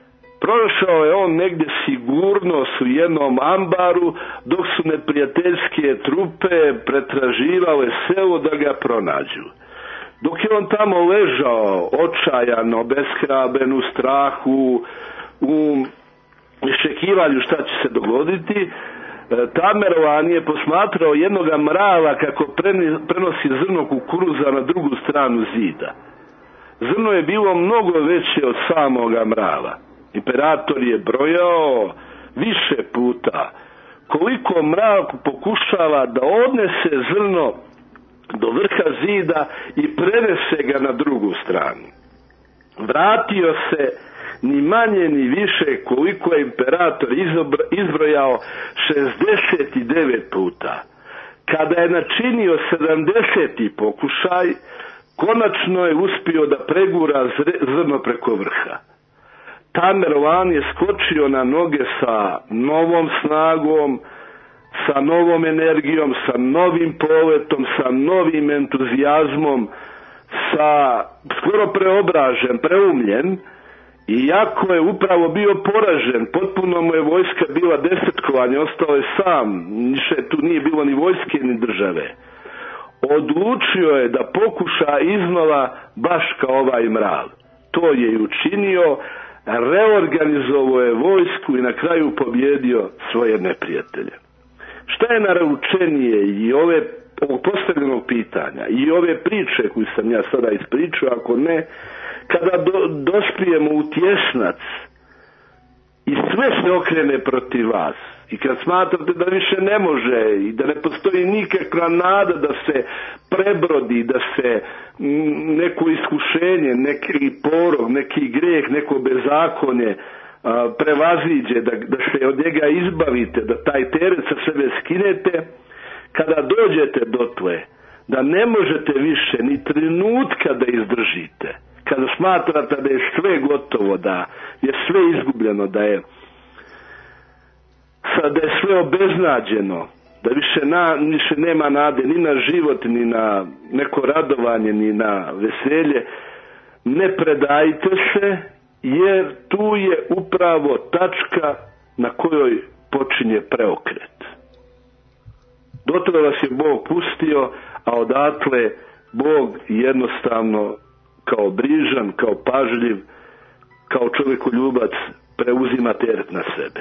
Prošao je on negdje sigurnost u jednom ambaru, dok su neprijateljske trupe pretraživale selo da ga pronađu. Dok je on tamo ležao, očajan, obeshraben, u strahu, u iščekivanju šta će se dogoditi, Tamerlan je posmatrao jednoga mrava kako prenosi zrno kukuruza na drugu stranu zida. Zrno je bilo mnogo veće od samoga mrava. Imperator je brojao više puta koliko mrav pokušava da odnese zrno do vrha zida i prenese ga na drugu stranu. Vratio se ni manje ni više koliko je imperator izbrojao šezdeset devet puta. Kada je načinio sedamdeseti pokušaj, konačno je uspio da pregura zrno preko vrha. Tamerlan je skočio na noge sa novom snagom, sa novom energijom, sa novim poletom, sa novim entuzijazmom, sa skoro preobražen, preumljen, iako je upravo bio poražen, potpuno mu je vojska bila desetkovanja, ostao je sam, više tu nije bilo ni vojske ni države. Odlučio je da pokuša iznova baš kao ovaj mrav. To je i učinio, reorganizovao je vojsku i na kraju pobjedio svoje neprijatelje. Šta je naručenije i ove ovog postavljenog pitanja i ove priče koju sam ja sada ispričao, ako ne, kada do, dospijemo u tjesnac i sve se okrene protiv vas i kad smatrate da više ne može i da ne postoji nikakva nada da se prebrodi, da se m, neko iskušenje, neki porog, neki greh, neko bezakonje a, prevaziđe, da, da se od njega izbavite, da taj teret sa sebe skinete, kada dođete dotle da ne možete više ni trenutka da izdržite, kada smatrate da je sve gotovo, da je sve izgubljeno, da je da je sve obeznađeno, da više, na, više nema nade ni na život, ni na neko radovanje, ni na veselje, ne predajte se, jer tu je upravo tačka na kojoj počinje preokret. Dotle vas je Bog pustio, a odatle Bog jednostavno kao brižan, kao pažljiv, kao čovjekoljubac preuzima teret na sebe.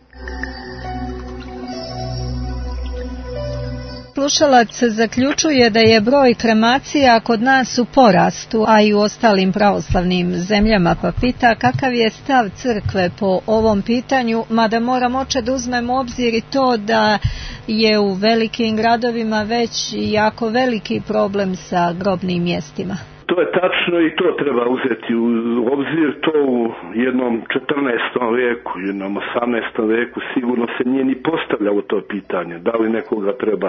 Slušalac zaključuje da je broj kremacija kod nas u porastu, a i u ostalim pravoslavnim zemljama, pa pita kakav je stav crkve po ovom pitanju, mada moram oče da uzmem u obzir i to da je u velikim gradovima već jako veliki problem sa grobnim mjestima. To je tačno i to treba uzeti u obzir. To u jednom četrnaestom veku, jednom osamnaestom veku sigurno se nije ni postavljalo to pitanje. Da li nekoga treba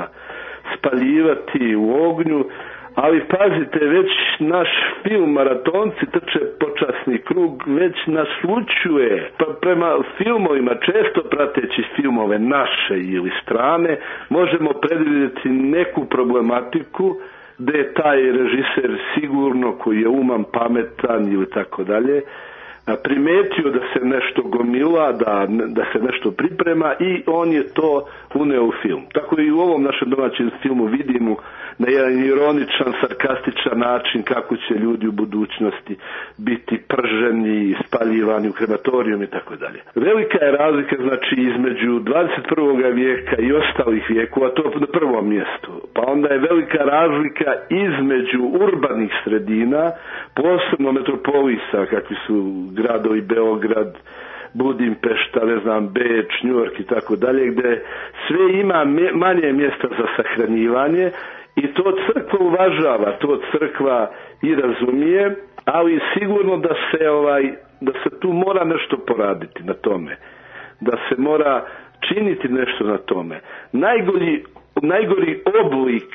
spaljivati u ognju, ali pazite, već naš film Maratonci trče počasni krug već naslučuje, pa prema filmovima, često prateći filmove naše ili strane, možemo predvidjeti neku problematiku gdje je taj režiser sigurno, koji je uman, pametan ili tako dalje, primetio da se nešto gomila, da, da se nešto priprema i on je to uneo u film. Tako i u ovom našem domaćem filmu vidimo na jedan ironičan, sarkastičan način kako će ljudi u budućnosti biti prženi, spaljivani u krematorijum i tako dalje. Velika je razlika, znači, između dvadeset prvog vijeka i ostalih vijekova, to na prvom mjestu. Pa onda je velika razlika između urbanih sredina, posebno metropolisa, kakvi su gradovi Beograd, Budimpešta, ne znam, Beč, New York i tako dalje, gdje sve ima manje mjesta za sahranjivanje i to crkva uvažava, to crkva i razumije, ali sigurno da se ovaj, da se tu mora nešto poraditi na tome, da se mora činiti nešto na tome. Najgori, najgori oblik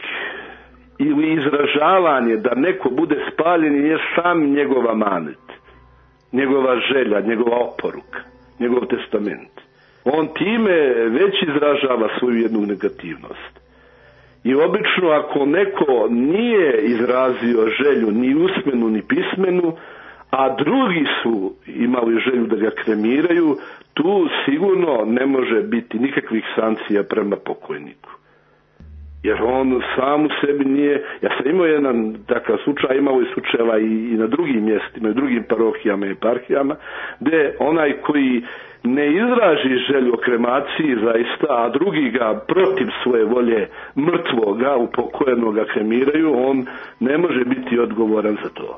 ili izražavanje da neko bude spaljen je sam njegova manet, njegova želja, njegova oporuka, njegov testament. On time već izražava svoju jednu negativnost. I obično ako neko nije izrazio želju ni usmenu ni pismenu, a drugi su imali želju da ga kremiraju, tu sigurno ne može biti nikakvih sankcija prema pokojniku. Jer on sam u sebi nije... Ja sam imao jedan takav slučaj, imao i slučajeva i, i na drugim mjestima, i drugim parohijama i eparhijama, gdje onaj koji ne izraži želju o kremaciji zaista, a drugi ga protiv svoje volje mrtvoga, upokojenoga kremiraju, on ne može biti odgovoran za to.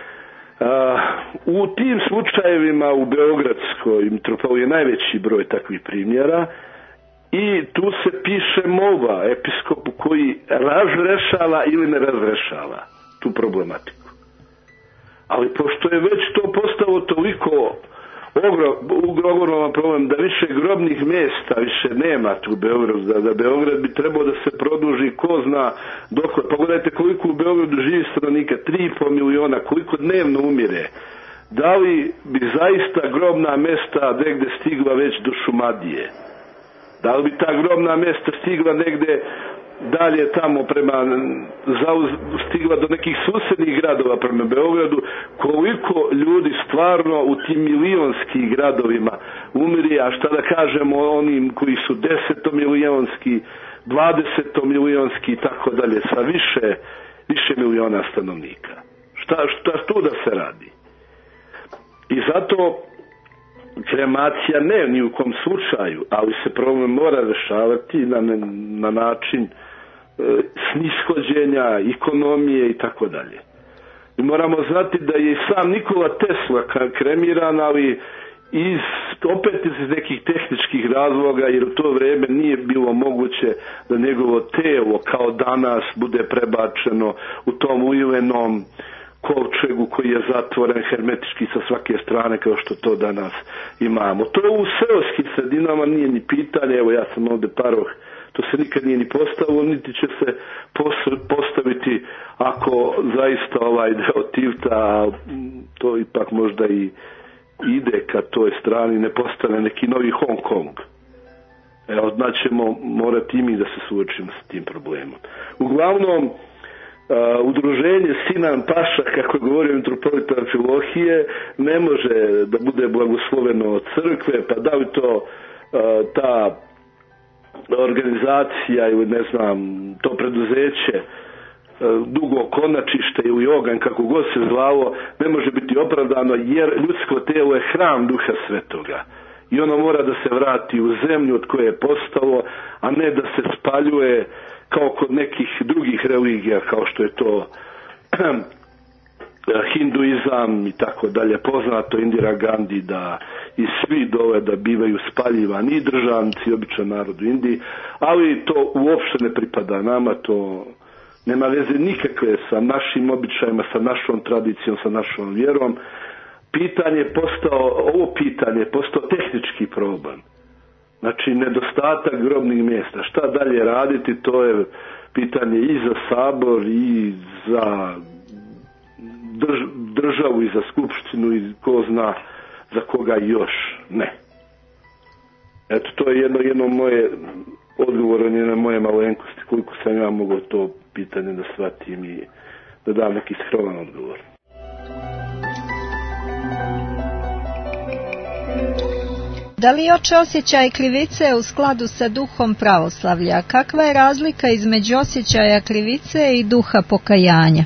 A, u tim slučajevima u Beogradskoj mitropoliji je najveći broj takvih primjera i tu se piše molba episkopu koji razrešava ili ne razrešava tu problematiku. Ali pošto je već to postalo toliko ogroman problem da više grobnih mjesta više nema tu u Beogradu, da, da Beograd bi trebao da se produži ko zna dok. Pogledajte koliko u Beogradu živi stanovnika, tri i pol miliona, koliko dnevno umire. Da li bi zaista grobna mjesta negdje stigla već do Šumadije? Da li bi ta grobna mjesta stigla negdje dalje tamo prema zauz, stigla do nekih susjednih gradova prema Beogradu? Koliko ljudi stvarno u tim milijonskih gradovima umiri, a šta da kažemo onim koji su desetomilijonski, dvadesetomilijonski i tako dalje, sa više, više miliona stanovnika. Šta, šta tu da se radi? I zato kremacija ne ni u kom slučaju, ali se problem mora rešavati na, na način e, snishođenja, ekonomije i tako dalje. I moramo znati da je i sam Nikola Tesla kremiran, ali iz, opet iz nekih tehničkih razloga, jer u to vrijeme nije bilo moguće da njegovo telo kao danas bude prebačeno u tom uivenom kovčegu koji je zatvoren hermetički sa svake strane kao što to danas imamo. To u seoskim sredinama nije ni pitanje, evo ja sam ovdje paroh, to se nikad nije ni postavilo, niti će se postaviti ako zaista ovaj deo Tivta, to ipak možda i ide ka toj strani, ne postane neki novi Hong Kong. Evo, znači ćemo morati i mi da se suočimo s tim problemom. Uglavnom, Uh, udruženje Sinan Paša, kako je govorio mitropolita Amfilohije, ne može da bude blagosloveno od crkve, pa da li to uh, ta organizacija ili ne znam, to preduzeće uh, Dugo Konačište ili Oganj, kako god se zvalo, ne može biti opravdano, jer ljudsko telo je hram Duha Svetoga i ono mora da se vrati u zemlju od koje je postalo, a ne da se spaljuje kao kod nekih drugih religija, kao što je to hinduizam i tako dalje, poznato Indira Gandhi, da i svi dole da bivaju spaljivani, i državnici, i običan narod u Indiji, ali to uopšte ne pripada nama, to nema veze nikakve sa našim običajima, sa našom tradicijom, sa našom vjerom. Pitanje je postao, ovo pitanje je postao tehnički problem. Znači, nedostatak grobnih mjesta. Šta dalje raditi, to je pitanje i za sabor, i za drž, državu, i za skupštinu, i ko zna za koga još ne. Eto, to je jedno, jedno moje odgovor na moje malenkosti, koliko sam ja mogao to pitanje da shvatim i da dam neki skroman odgovor. Da li oče osjećaj krivice u skladu sa duhom pravoslavlja? Kakva je razlika između osjećaja krivice i duha pokajanja?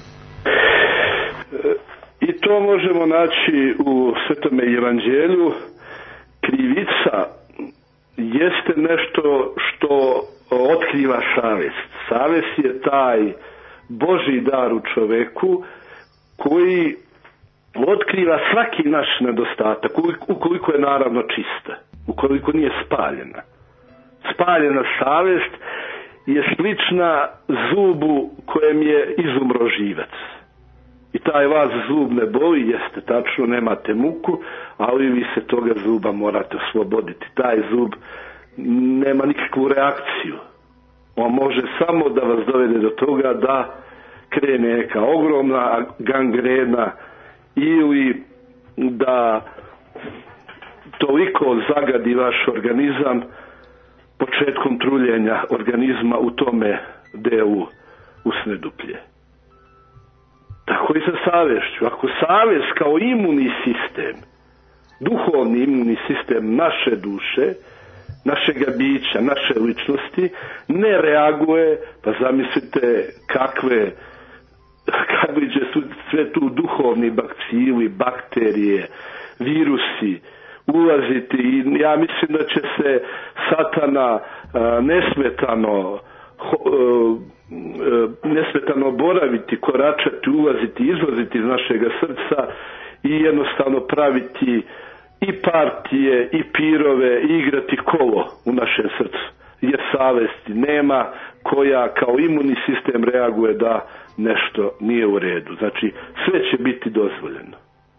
I to možemo naći u Svetome Evanđelju. Krivica jeste nešto što otkriva savjest. Savjest je taj Božji dar u čoveku koji otkriva svaki naš nedostatak, ukoliko je naravno čista, ukoliko nije spaljena. Spaljena savjest je slična zubu kojem je izumro živac. I taj vas zub ne boli, jeste tačno, nemate muku, ali vi se toga zuba morate osloboditi. Taj zub nema nikakvu reakciju. On može samo da vas dovede do toga da krene neka ogromna gangrena ili da toliko zagadi vaš organizam početkom truljenja organizma u tome delu usne duplje. Tako tako i sa savješću. Ako savjest kao imuni sistem, duhovni imuni sistem naše duše, našega bića, naše ličnosti, ne reaguje, pa zamislite kakve kakvi će sve tu duhovni bacili, bakterije, virusi ulaziti i ja mislim da će se Satana a, nesmetano a, nesmetano boraviti, koračati, ulaziti, izlaziti iz našega srca i jednostavno praviti i partije, i pirove, i igrati kolo u našem srcu. Jer savesti nema koja kao imuni sistem reaguje da nešto nije u redu. Znači, sve će biti dozvoljeno.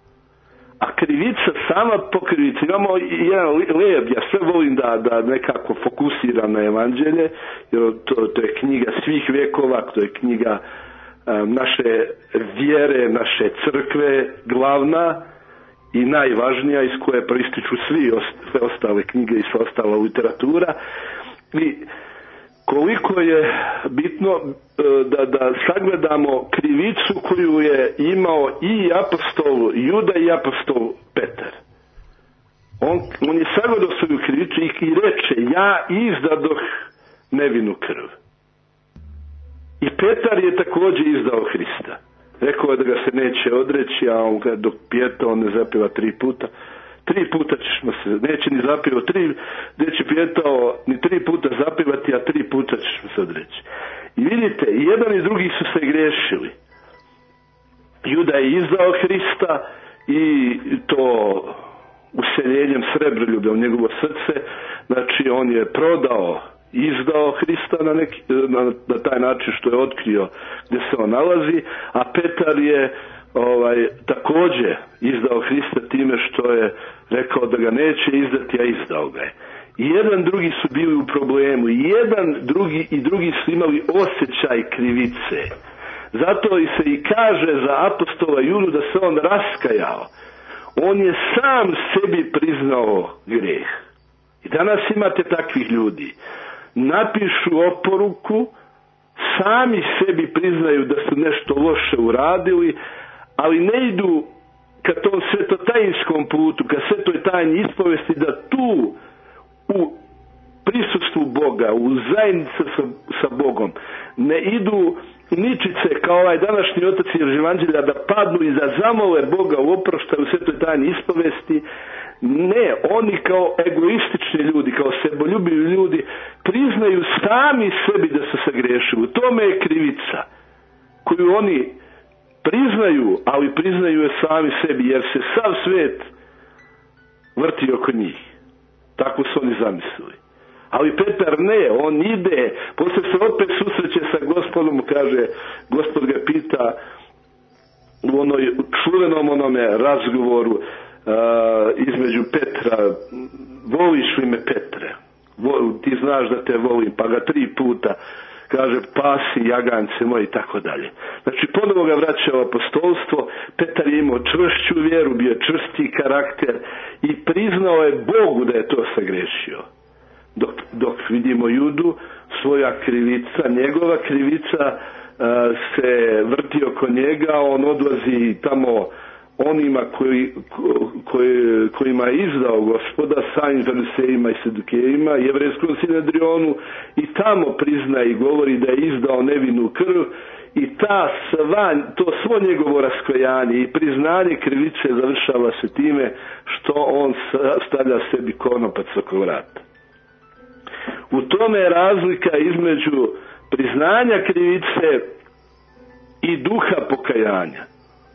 A krivica, sama po krivici, imamo jedan lep, ja sve volim da, da nekako fokusiram na evanđelje, jer to, to je knjiga svih vjekova, to je knjiga um, naše vjere, naše crkve, glavna i najvažnija, iz koje proističu svi, sve ostale knjige i sva ostala literatura. I koliko je bitno da, da sagledamo krivicu koju je imao i apostol Juda i apostol Petar. On, on je sagledao svoju krivicu i reče, ja izdadoh nevinu krv. I Petar je također izdao Hrista. Rekao je da ga se neće odreći, a on ga dok pjeta, on ne zapjeva tri puta. Tri puta ćemo se, neće ni zapjevao tri, neće pjetao ni tri puta zapjevati, a tri puta ćemo se odreći. I vidite, jedan i drugi su se griješili. Juda je izdao Hrista i to useljenjem srebroljublja u njegovo srce, znači on je prodao, izdao Hrista na, neki, na, na taj način što je otkrio gdje se on nalazi, a Petar je ovaj, također izdao Hrista time što je rekao da ga neće izdati, a izdao ga je. I jedan drugi su bili u problemu, i jedan drugi i drugi su imali osjećaj krivice. Zato i se i kaže za apostola Judu da se on raskajao. On je sam sebi priznao grijeh. I danas imate takvih ljudi. Napišu oporuku, sami sebi priznaju da su nešto loše uradili, ali ne idu ka tom svetotajinskom putu, ka svetoj tajni ispovesti, da tu u prisustvu Boga, u zajednici sa, sa Bogom, ne idu ničice kao ovaj današnji otac iz Evanđelja da padnu i da zamole Boga u oproštaju u svetoj tajni ispovesti. Ne, oni kao egoistični ljudi, kao seboljubivi ljudi, priznaju sami sebi da su se griješili. U tome je krivica koju oni priznaju, ali priznaju je sami sebi, jer se sav svijet vrti oko njih. Tako su oni zamislili. Ali Petar ne, on ide, poslije se opet susreće sa Gospodom, kaže, Gospod ga pita u onoj čuvenom onome razgovoru uh, između Petra, voliš li me Petre? Vol, ti znaš da te volim, pa ga tri puta kaže, pasi jagance moji i tako dalje. Znači ponovo ga vraća u apostolstvo. Petar je imao čvršću vjeru, bio čvrsti karakter i priznao je Bogu da je to sagrešio. Dok, dok vidimo Judu, svoja krivica, njegova krivica uh, se vrti oko njega, on odlazi tamo onima koji, koji, kojima je izdao Gospoda, samim farisejima i sedukejima, jevrejskom sinedrionu, i tamo prizna i govori da je izdao nevinu krv, i ta sva, to svo njegovo raskojanje i priznanje krivice završava se time što on stavlja sebi konopac oko vrata. U tome je razlika između priznanja krivice i duha pokajanja,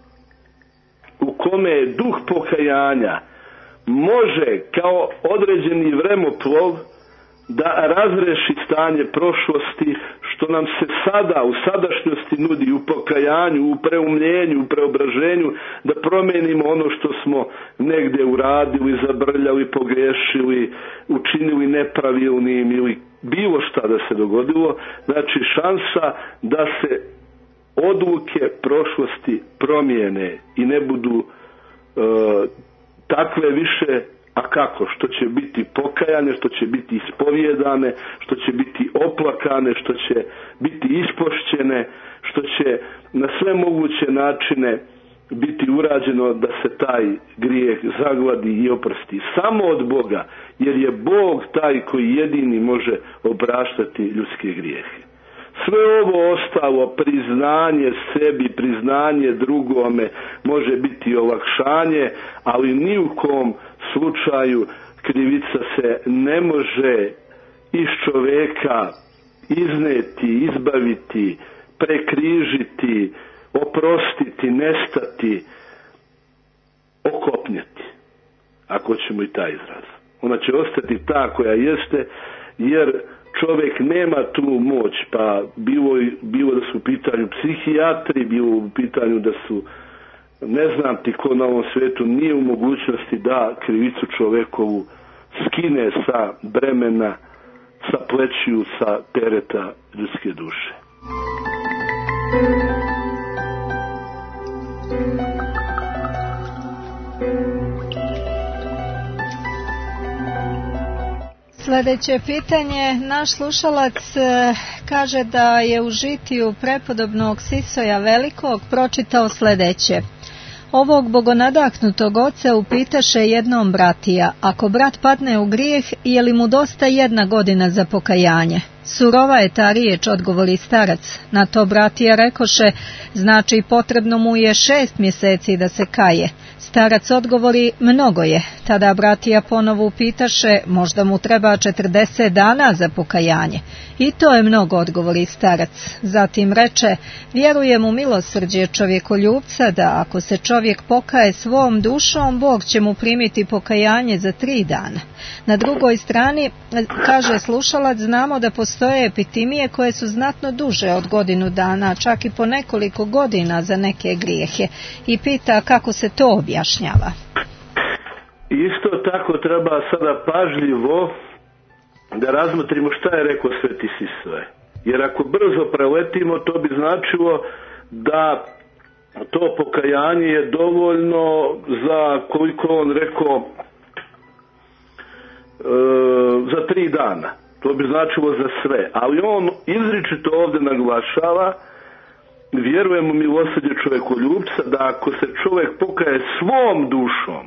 u kome je duh pokajanja može kao određeni vremoplov da razreši stanje prošlosti, što nam se sada u sadašnjosti nudi, u pokajanju, u preumljenju, u preobraženju, da promijenimo ono što smo negdje uradili, zabrljali, pogriješili, učinili nepravilnim ili bilo šta da se dogodilo. Znači šansa da se odluke prošlosti promijene i ne budu e, takve više A kako? Što će biti pokajane, što će biti ispovjedane, što će biti oplakane, što će biti ispošćene, što će na sve moguće načine biti urađeno da se taj grijeh zagladi i oprosti. Samo od Boga, jer je Bog taj koji jedini može opraštati ljudske grijehe. Sve ovo ostalo, priznanje sebi, priznanje drugome, može biti olakšanje, ali ni u kom slučaju krivica se ne može iz čoveka izneti, izbaviti, prekrižiti, oprostiti, nestati, okopnjati, ako ćemo i taj izraz. Ona će ostati ta koja jeste, jer čovjek nema tu moć, pa bilo, bilo da su u pitanju psihijatri, bilo u pitanju da su, ne znam ti ko na ovom svijetu nije u mogućnosti da krivicu čovjekovu skine sa bremena, sa plećiju, sa tereta ljudske duše. Sljedeće pitanje, naš slušalac kaže da je u žitiju prepodobnog Sisoja Velikog pročitao sljedeće. Ovog bogonadahnutog oca upitaše jednom bratija, ako brat padne u grijeh, je li mu dosta jedna godina za pokajanje? Surova je ta riječ, odgovori starac. Na to bratija rekoše, znači potrebno mu je šest mjeseci da se kaje. Starac odgovori, mnogo je. Tada bratija ponovo upitaše, možda mu treba četrdeset dana za pokajanje. I to je mnogo, odgovori starac. Zatim reče, vjerujem u milosrđe čovjekoljubca da ako se čovjek pokaje svom dušom, Bog će mu primiti pokajanje za tri dana. Na drugoj strani, kaže slušalac, znamo da postoje epitimije koje su znatno duže od godinu dana, čak i po nekoliko godina za neke grijehe. I pita kako se to objašnjava. Isto tako treba sada pažljivo da razmotrimo šta je rekao Sveti Sisoje. Jer ako brzo preletimo, to bi značilo da to pokajanje je dovoljno za, koliko on rekao, e, za tri dana. To bi značilo za sve. Ali on izričito ovdje naglašava, vjerujem u milosrđe čovjekoljubca, da ako se čovjek pokaje svom dušom,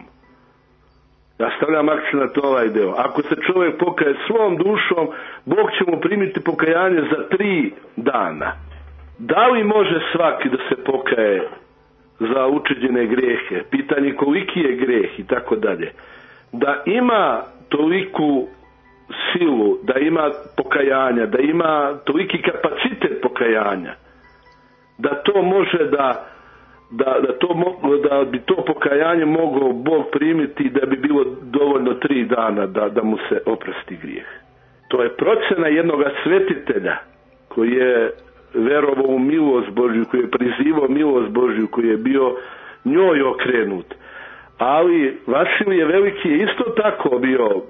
ja stavljam akcent na ovaj deo, ako se čovjek pokaje svom dušom, Bog će mu primiti pokajanje za tri dana. Da li može svaki da se pokaje za učinjene grijehe? Pitanje koliki je grijeh i tako dalje. Da ima toliku silu, da ima pokajanja, da ima toliki kapacitet pokajanja, da to može da Da, da, to, da bi to pokajanje mogao Bog primiti, da bi bilo dovoljno tri dana da, da mu se oprosti grijeh. To je procena jednog svetitelja koji je verovao u milost Božju, koji je prizivao milost Božju, koji je bio njoj okrenut. Ali Vasilije Veliki je isto tako bio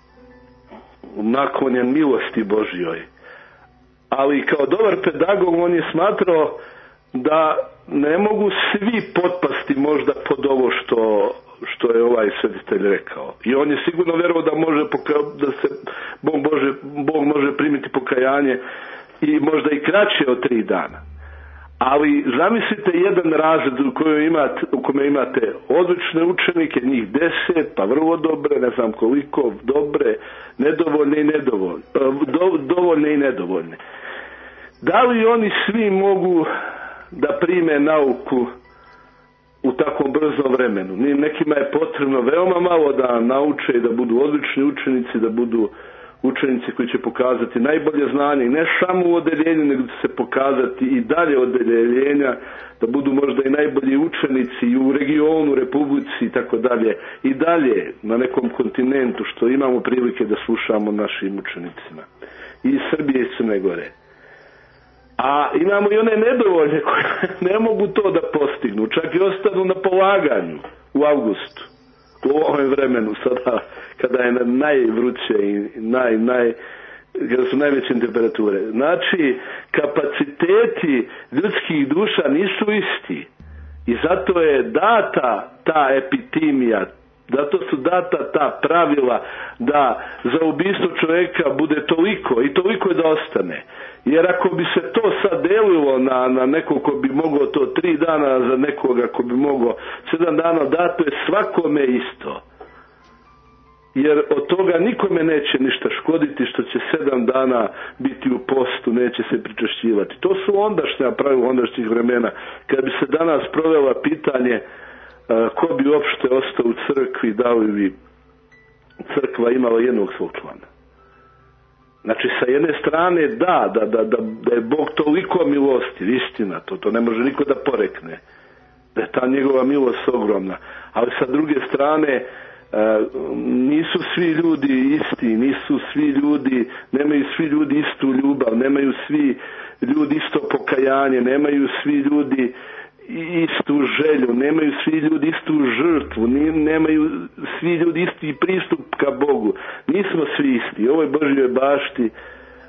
naklonjen milosti Božjoj. Ali kao dobar pedagog on je smatrao da ne mogu svi potpasti možda pod ovo što, što je ovaj svetitelj rekao. I on je sigurno vjerovao da može da se Bog, Bože, Bog može primiti pokajanje i možda i kraće od tri dana. Ali zamislite jedan razred u kojem imate, u kome imate odlične učenike, njih deset, pa vrlo dobre, ne znam koliko, dobre, nedovoljne i nedovoljne, do, dovoljne i nedovoljne. Da li oni svi mogu da prime nauku u takvom brzom vremenu? Nekima je potrebno veoma malo da nauče i da budu odlični učenici, da budu učenici koji će pokazati najbolje znanje, i ne samo u odeljenju, nego da se pokazati i dalje odeljenja, da budu možda i najbolji učenici i u regionu, republici i tako dalje, i dalje na nekom kontinentu, što imamo prilike da slušamo našim učenicima i iz Srbije i Crne Gore. A imamo i one nedovoljne koje ne mogu to da postignu, čak i ostanu na polaganju u avgustu, u ovom vremenu sada kada je najvruće i naj, naj, kada su najveće temperature. Znači, kapaciteti ljudskih duša nisu isti i zato je data ta epitimija, Zato su data ta pravila da za ubistvo čovjeka bude toliko i toliko je da ostane. Jer ako bi se to sad delilo na, na nekog ko bi mogao to tri dana, za nekoga ko bi mogao sedam dana, dato je svakome isto. Jer od toga nikome neće ništa škoditi što će sedam dana biti u postu, neće se pričašćivati. To su ondašnja pravila ondašnjih vremena. Kad bi se danas provela pitanje ko bi uopšte ostao u crkvi, da li bi crkva imala jednog svog člana. Znači, sa jedne strane da, da, da, da, da je Bog toliko milostiv, istina, to, to ne može niko da porekne, da je ta njegova milost ogromna, ali sa druge strane nisu svi ljudi isti, nisu svi ljudi, nemaju svi ljudi istu ljubav, nemaju svi ljudi isto pokajanje, nemaju svi ljudi istu želju, nemaju svi ljudi istu žrtvu, nemaju svi ljudi isti pristup ka Bogu. Nismo svi isti. U ovoj Božjoj bašti e,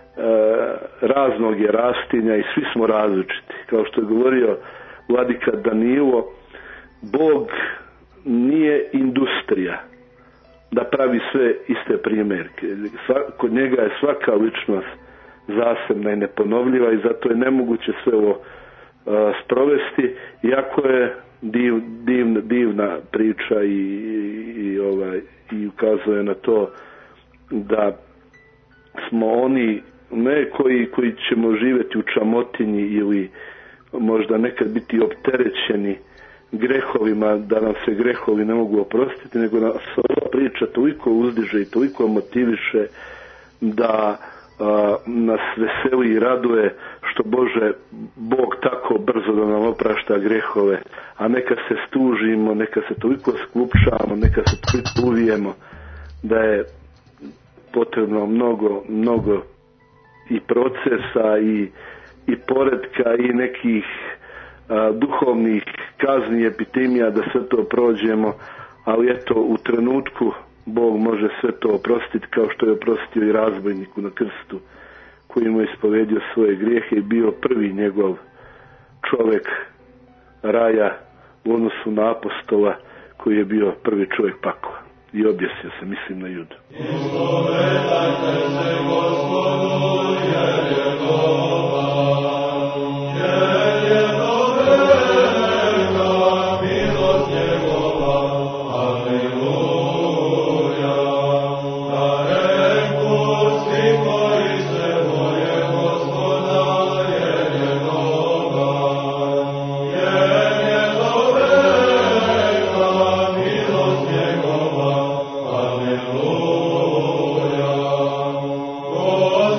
raznog je rastinja i svi smo različiti. Kao što je govorio vladika Danilo, Bog nije industrija da pravi sve iste primjerke. Kod njega je svaka ličnost zasebna i neponovljiva i zato je nemoguće sve ovo sprovesti, iako je div, divna, divna priča i, i, ovaj, i ukazuje na to da smo oni ne koji, koji ćemo živjeti u čamotinji ili možda nekad biti opterećeni grehovima, da nam se grehovi ne mogu oprostiti, nego nas ova priča toliko uzdiže i toliko motiviše da a, nas veseli i raduje što Bože, Bog tako brzo da nam oprašta grehove, a neka se stužimo, neka se toliko skupšamo, neka se toliko uvijemo da je potrebno mnogo, mnogo i procesa i, i poretka i nekih a, duhovnih kazni, epidemija da sve to prođemo, ali eto u trenutku Bog može sve to oprostiti kao što je oprostio i razbojniku na krstu koji mu je ispovedio svoje grijehe i bio prvi njegov čovjek raja u odnosu na apostola koji je bio prvi čovjek pakla i objesio se, mislim na Judu. Oh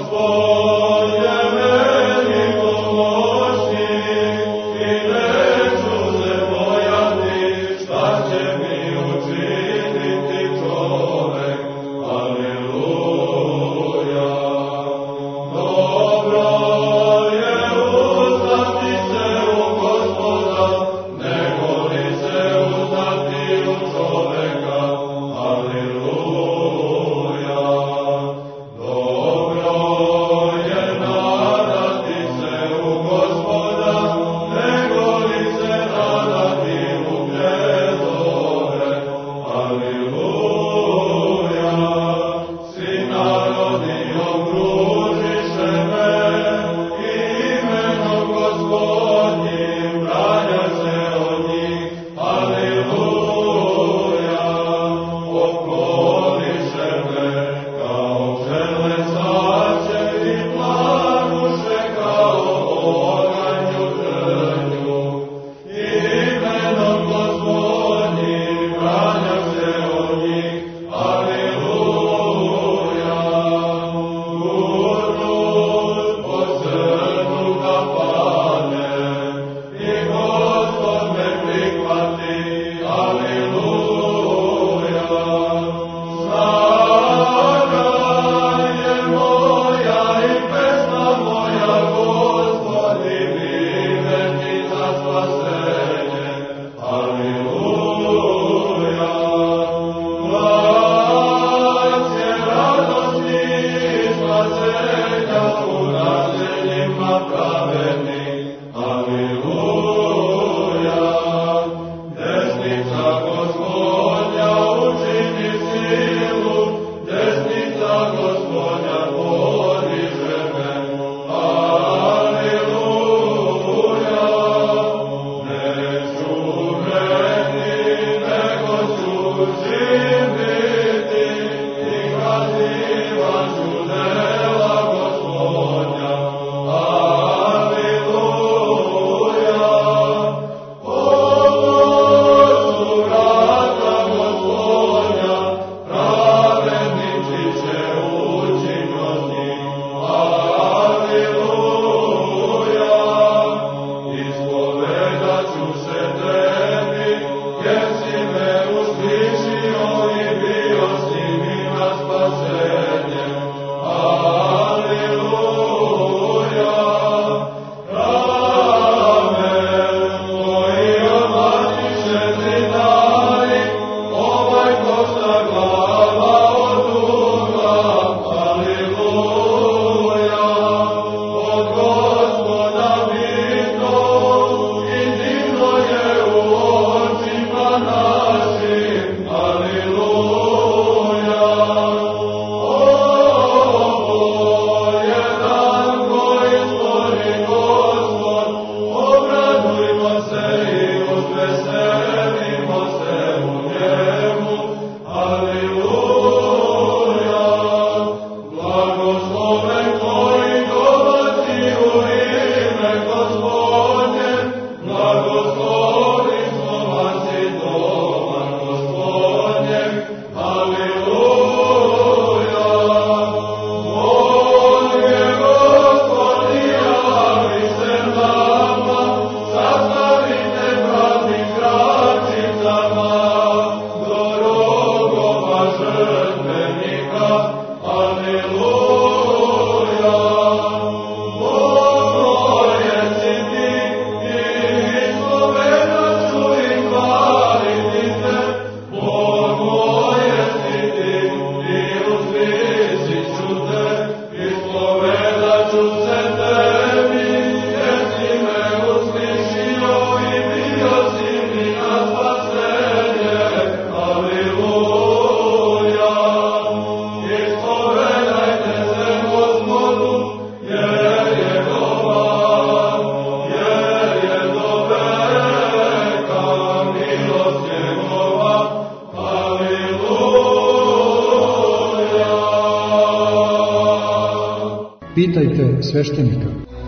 pitajte sveštenika.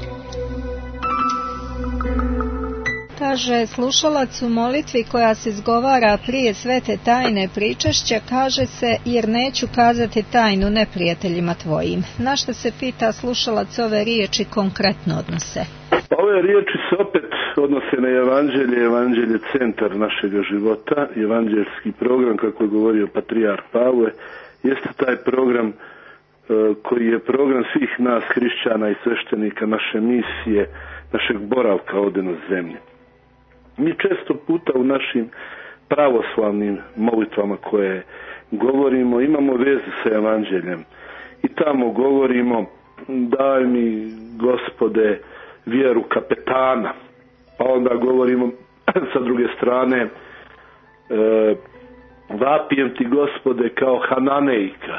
Kaže slušalac u molitvi koja se izgovara prije svete tajne pričešća, kaže se jer neću kazati tajnu neprijateljima tvojim. Na što se pita slušalac ove riječi konkretno odnose? Ove riječi se opet odnose na evanđelje, evanđelje centar našega života, evanđelski program, kako je govorio patrijarh Pavle, jeste taj program koji je program svih nas hrišćana i sveštenika, naše misije, našeg boravka ovdje na zemlji. Mi često puta u našim pravoslavnim molitvama koje govorimo, imamo vezu sa evanđeljem i tamo govorimo daj mi Gospode vjeru kapetana, pa onda govorimo sa druge strane e, vapijem ti Gospode kao Hananejka,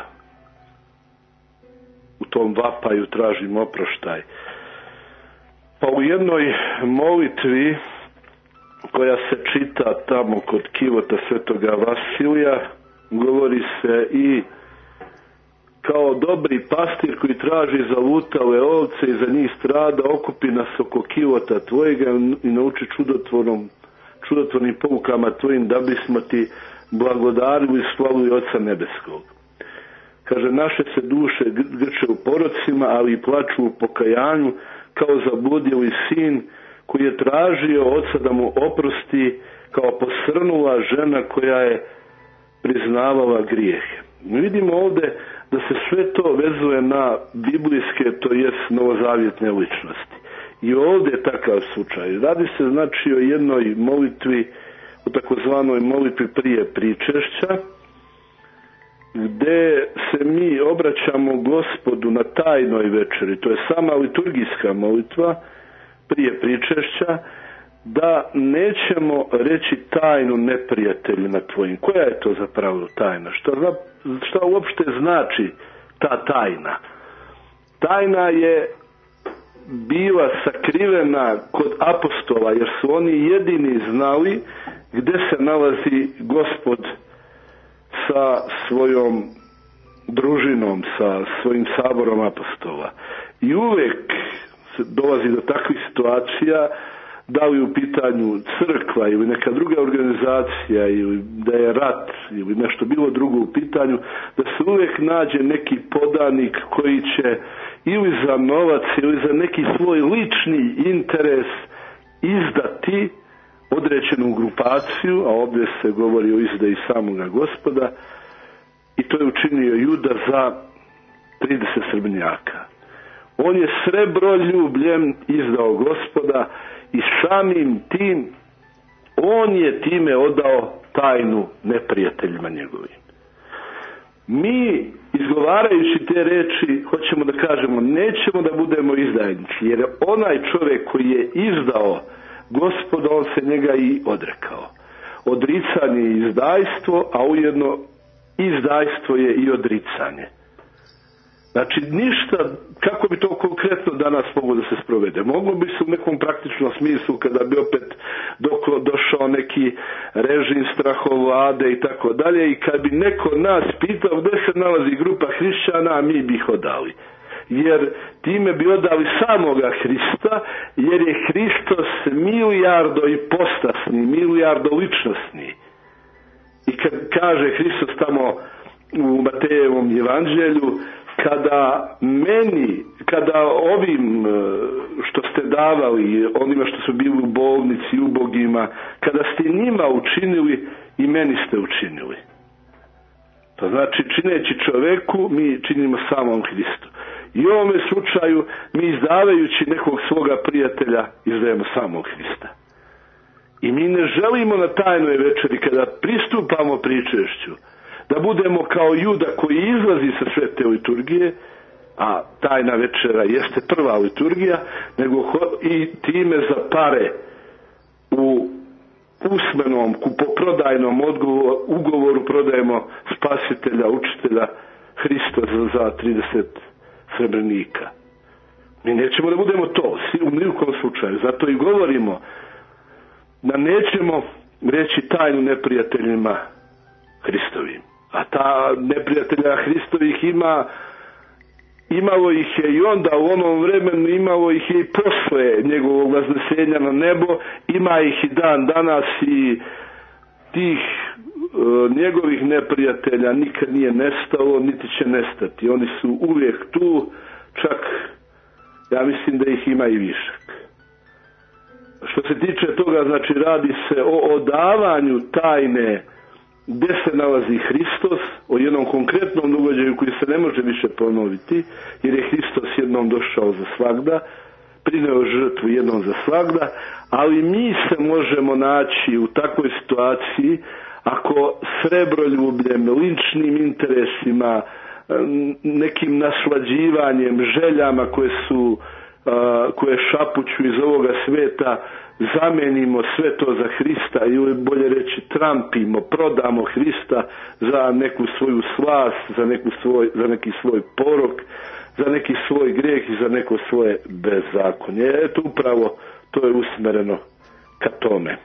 u tom vapaju tražim oproštaj. Pa u jednoj molitvi koja se čita tamo kod kivota svetoga Vasilija govori se i kao dobri pastir koji traži zalutale ovce i za njih strada, okupi nas oko kivota tvojega i nauči čudotvornom, čudotvornim poukama tvojim da bismo ti blagodarili i slavili Oca Nebeskog. Kaže, naše se duše grče u porocima, ali i plaču u pokajanju kao zabludjeli sin koji je tražio Oca da mu oprosti kao posrnula žena koja je priznavala grijehe. Mi vidimo ovdje da se sve to vezuje na biblijske, to jest novozavjetne ličnosti. I ovdje je takav slučaj. Radi se znači o jednoj molitvi, o takozvanoj molitvi prije pričešća, gdje se mi obraćamo Gospodu na tajnoj večeri. To je sama liturgijska molitva prije pričešća, da nećemo reći tajnu neprijateljima tvojim. Koja je to zapravo tajna? Šta, šta uopšte znači ta tajna? Tajna je bila sakrivena kod apostola, jer su oni jedini znali gdje se nalazi Gospod sa svojom družinom, sa svojim saborom apostola. I uvijek dolazi do takvih situacija, da li u pitanju crkva ili neka druga organizacija ili da je rat ili nešto bilo drugo u pitanju, da se uvijek nađe neki podanik koji će ili za novac ili za neki svoj lični interes izdati određenu grupaciju, a ovdje se govori o izdaji samoga Gospoda, i to je učinio Juda za trideset srebrnjaka. On je srebroljubljem izdao Gospoda i samim tim on je time odao tajnu neprijateljima njegovim. Mi, izgovarajući te reči, hoćemo da kažemo, nećemo da budemo izdajnici, jer onaj čovjek koji je izdao Gospoda, on se njega i odrekao. Odricanje je izdajstvo, a ujedno izdajstvo je i odricanje. Znači ništa, kako bi to konkretno danas moglo da se sprovede? Moglo bi se u nekom praktičnom smislu, kada bi opet doko, došao neki režim strahovlade i tako dalje, i kad bi neko nas pitao gdje se nalazi grupa hrišćana, a mi bi ih odali. Jer time bi odali samoga Hrista, jer je Hristos milijardo i postasni, milijardo ličnostni. I kad kaže Hristos tamo u Matejevom evanđelju, kada meni, kada ovim što ste davali, onima što su bili u bolnici, ubogima, kada ste njima učinili, i meni ste učinili. To znači, čineći čoveku, mi činimo samom Hristu. I u ovome slučaju, mi izdavajući nekog svoga prijatelja, izdajemo samog Hrista. I mi ne želimo na tajnoj večeri, kada pristupamo pričešću, da budemo kao Juda koji izlazi sa sve te liturgije, a tajna večera jeste prva liturgija, nego i time za pare u usmenom, kupoprodajnom ugovoru prodajemo spasitelja, učitelja Hrista za trideset srebrnika. Mi nećemo da budemo to, u nijekom slučaju. Zato i govorimo da nećemo reći tajnu neprijateljima Hristovim. A ta neprijatelja Hristovih ima imalo ih je i onda u onom vremenu, imalo ih je i posle njegovog vaznesenja na nebo, ima ih i dan danas i tih uh, njegovih neprijatelja nikad nije nestalo, niti će nestati. Oni su uvijek tu, čak ja mislim da ih ima i višak. Što se tiče toga, znači radi se o odavanju tajne gdje se nalazi Hristos, o jednom konkretnom događaju koji se ne može više ponoviti, jer je Hristos jednom došao za svagda, prineo žrtvu jednom za svagda, ali mi se možemo naći u takvoj situaciji ako srebroljubljem, ličnim interesima, nekim naslađivanjem, željama koje su koje šapuću iz ovoga sveta, zamenimo sve to za Hrista, ili bolje reći trampimo, prodamo Hrista za neku svoju slast, za, neku svoj, za neki svoj porok, za neki svoj grijeh i za neko svoje bezakonje. Eto, upravo to je usmereno ka tome.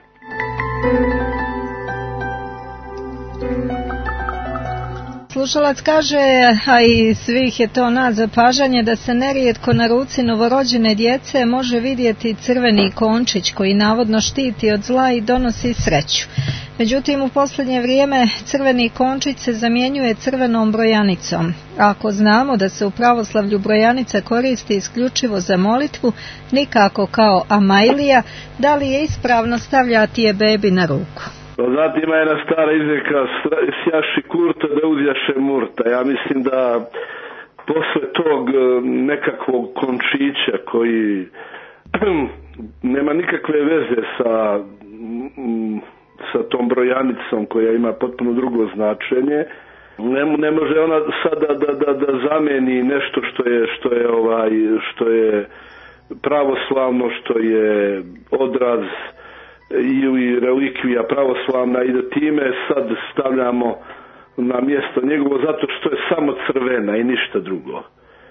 Slušalac kaže, a i svih je to nas zapažanje, da se nerijetko na ruci novorođene djece može vidjeti crveni končić koji navodno štiti od zla i donosi sreću. Međutim, u posljednje vrijeme crveni končić se zamjenjuje crvenom brojanicom. Ako znamo da se u pravoslavlju brojanica koristi isključivo za molitvu, nikako kao amajlija, da li je ispravno stavljati je bebi na ruku? Znate, ima jedna stara izreka, sjaši kurta da uzjaše murta. Ja mislim da posle tog nekakvog končića koji nema nikakve veze sa, sa tom brojanicom koja ima potpuno drugo značenje, ne, ne može ona sada da, da, da zameni nešto što je, što je, ovaj, što je pravoslavno, što je odraz ili relikvija pravoslavna, i da time sad stavljamo na mjesto njegovo zato što je samo crvena i ništa drugo.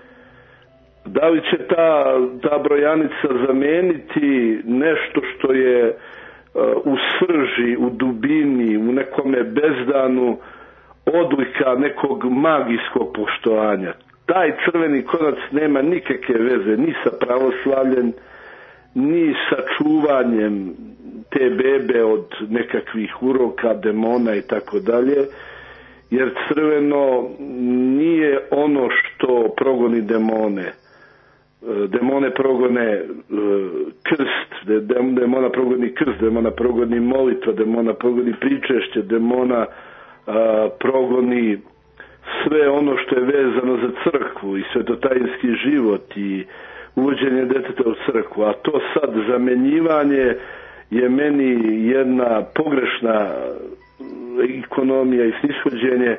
Da li će ta, ta brojanica zamijeniti nešto što je uh, u srži, u dubini, u nekome bezdanu odlika nekog magijskog poštovanja? Taj crveni konac nema nikakve veze ni sa pravoslavljem, ni sa čuvanjem te bebe od nekakvih uroka, demona i tako dalje, jer crveno nije ono što progoni demone. Demone progone krst, demona progoni krst, demona progoni molitva, demona progoni pričešće, demona progoni sve ono što je vezano za crkvu i svetotajinski život i uvođenje djeteta u crkvu. A to sad zamjenjivanje je meni jedna pogrešna ekonomija i snishođenje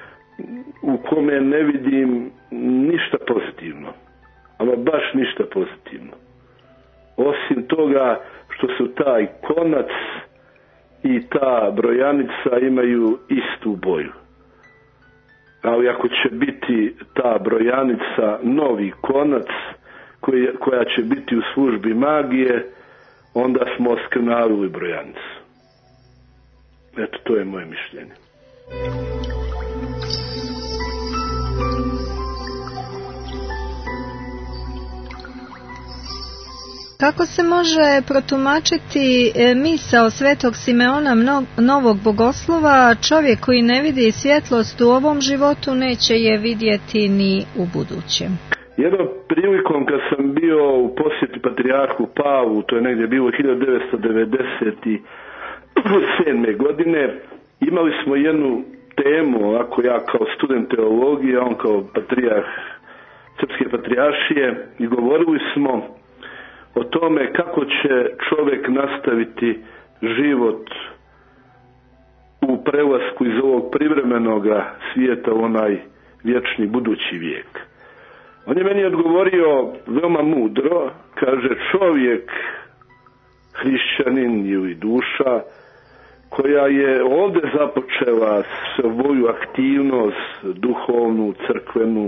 u kome ne vidim ništa pozitivno. Ali baš ništa pozitivno. Osim toga što su taj konac i ta brojanica imaju istu boju. Ali ako će biti ta brojanica novi konac koji, koja će biti u službi magije, onda smo oskrnavili brojanicu. Eto, to je moje mišljenje. Kako se može protumačiti misao svetog Simeona Novog Bogoslova, čovjek koji ne vidi svjetlost u ovom životu neće je vidjeti ni u budućem? Jednom prilikom kad sam bio u posjeti patrijarhu Pavlu, to je negdje bilo hiljadu devetsto devedeset sedme. godine, imali smo jednu temu, ovako ja kao student teologije, on kao patrijarh Srpske patrijaršije, i govorili smo o tome kako će čovjek nastaviti život u prelasku iz ovog privremenog svijeta u onaj vječni budući vijek. On je meni odgovorio veoma mudro, kaže, čovjek, hrišćanin ili duša, koja je ovdje započela svoju aktivnost duhovnu, crkvenu,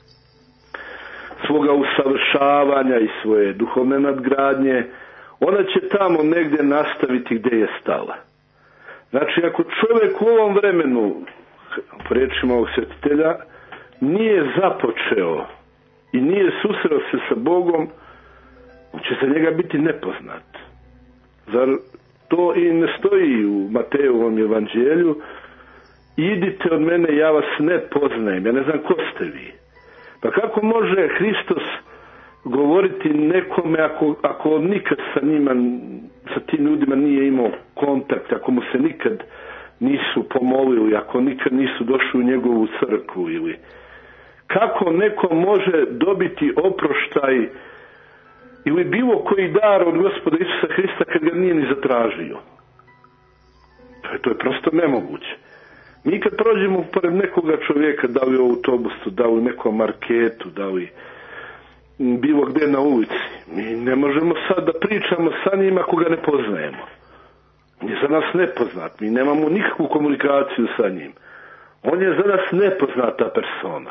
svoga usavršavanja i svoje duhovne nadgradnje, ona će tamo negdje nastaviti gdje je stala. Znači, ako čovjek u ovom vremenu, po riječima ovog svetitelja, nije započeo i nije susreo se sa Bogom, on će za njega biti nepoznat. Zar to i ne stoji u Matejevom evanđelju? Idite od mene, ja vas ne poznajem, ja ne znam ko ste vi. Pa kako može Hristos govoriti nekome ako, ako nikad sa njima, sa tim ljudima nije imao kontakt, ako mu se nikad nisu pomolili, ako nikad nisu došli u njegovu crkvu, ili kako neko može dobiti oproštaj ili bilo koji dar od Gospoda Isusa Hrista kad ga nije ni zatražio? To je, to je prosto nemoguće. Mi kad prođemo pored nekoga čovjeka, da li u autobusu, da li u nekom marketu, da li bilo gdje na ulici, mi ne možemo sad da pričamo sa njim ako ga ne poznajemo. On je za nas nepoznat, mi nemamo nikakvu komunikaciju sa njim. On je za nas nepoznata persona.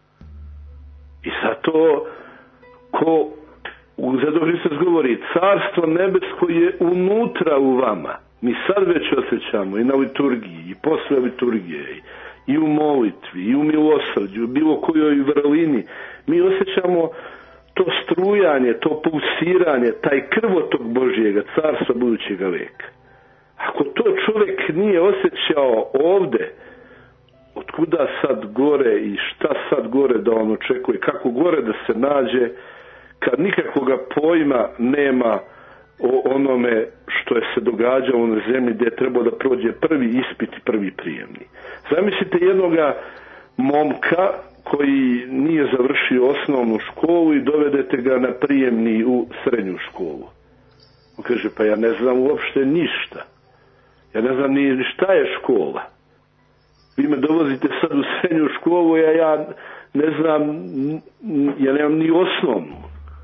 I zato, ko u Hristos govori, carstvo nebesko je unutra u vama. Mi sad već osjećamo i na liturgiji, i posle liturgije, i u molitvi, i u milosrđu, u bilo kojoj vrlini. Mi osjećamo to strujanje, to pulsiranje, taj krvotok Božjega, carstva budućega veka. Ako to čovjek nije osjećao ovde, otkuda sad gore i šta sad gore da on očekuje, kako gore da se nađe, kad nikakvoga pojma nema o onome što je se događalo na zemlji gdje je trebao da prođe prvi ispit i prvi prijemni. Zamislite jednoga momka koji nije završio osnovnu školu i dovedete ga na prijemni u srednju školu. On kaže, pa ja ne znam uopšte ništa. Ja ne znam ni šta je škola. Vi me dovozite sad u srednju školu, ja, ja ne znam, ja nemam ni osnovnu.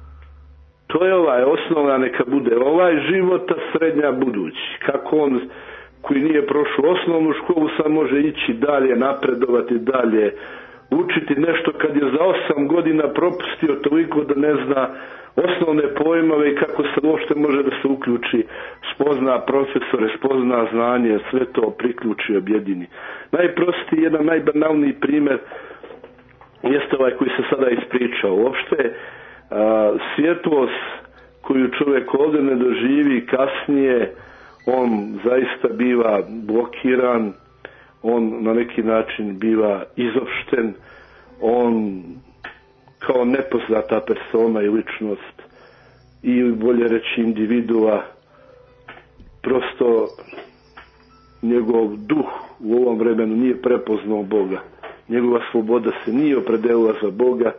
To je ovaj osnovna, neka bude ovaj život, a srednja budući. Kako on koji nije prošao osnovnu školu sad može ići dalje, napredovati dalje, učiti nešto kad je za osam godina propustio toliko da ne zna osnovne pojmove i kako se uopšte može da se uključi, spozna profesore, spozna znanje, sve to priključi, objedini. Najprostiji, jedan najbanalniji primjer jeste ovaj koji se sada ispričao. Uopšte a, svjetlost koju čovjek ovdje ne doživi kasnije, on zaista biva blokiran, on na neki način biva izopšten, on kao nepoznata persona i ličnost i bolje reći individua, prosto njegov duh u ovom vremenu nije prepoznao Boga, njegova sloboda se nije opredelila za Boga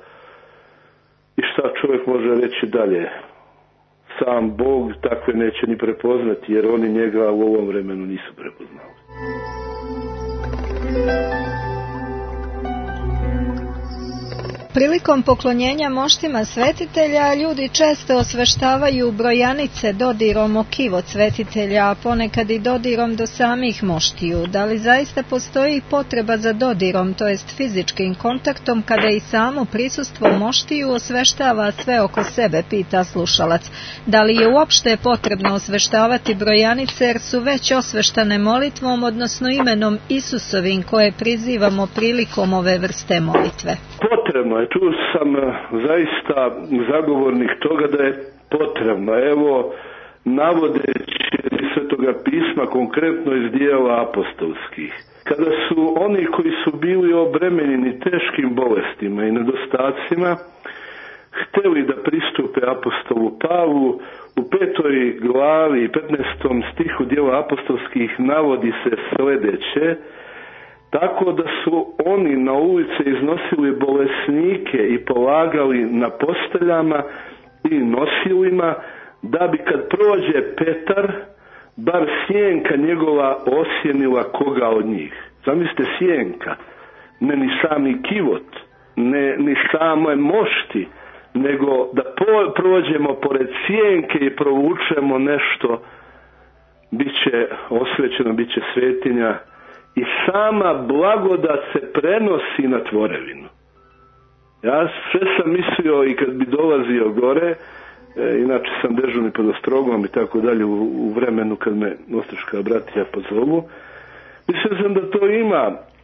i šta čovjek može reći dalje? Sam Bog takve neće ni prepoznati jer oni njega u ovom vremenu nisu prepoznali. Prilikom poklonjenja moštima svetitelja ljudi često osveštavaju brojanice dodirom o kivo svetitelja, a ponekad i dodirom do samih moštiju. Da li zaista postoji potreba za dodirom, to jest fizičkim kontaktom, kada i samo prisustvo moštiju osveštava sve oko sebe, pita slušalac. Da li je uopšte potrebno osveštavati brojanice jer su već osveštane molitvom, odnosno imenom Isusovim koje prizivamo prilikom ove vrste molitve? Potrebno je, tu sam zaista zagovornik toga da je potrebno. Evo, navodeći Svetoga pisma, konkretno iz dijela apostolskih. Kada su oni koji su bili obremenjeni teškim bolestima i nedostacima hteli da pristupe apostolu Pavlu, u petoj glavi i petnaestom stihu dijela apostolskih navodi se sledeće: tako da su oni na ulice iznosili bolesnike i polagali na posteljama i nosilima, da bi kad prođe Petar, bar sjenka njegova osjenila koga od njih. Zamislite, sjenka, ne ni sami kivot, ne ni same mošti, nego da po, prođemo pored sjenke i provučemo nešto, bit će osvećeno, bit će svetinja. I sama blagodat se prenosi na tvorevinu. Ja sve sam mislio i kad bi dolazio gore, e, inače sam dežurni pod Ostrogom i tako dalje u, u vremenu kad me Ostrška bratija pozovu, mislio sam da to ima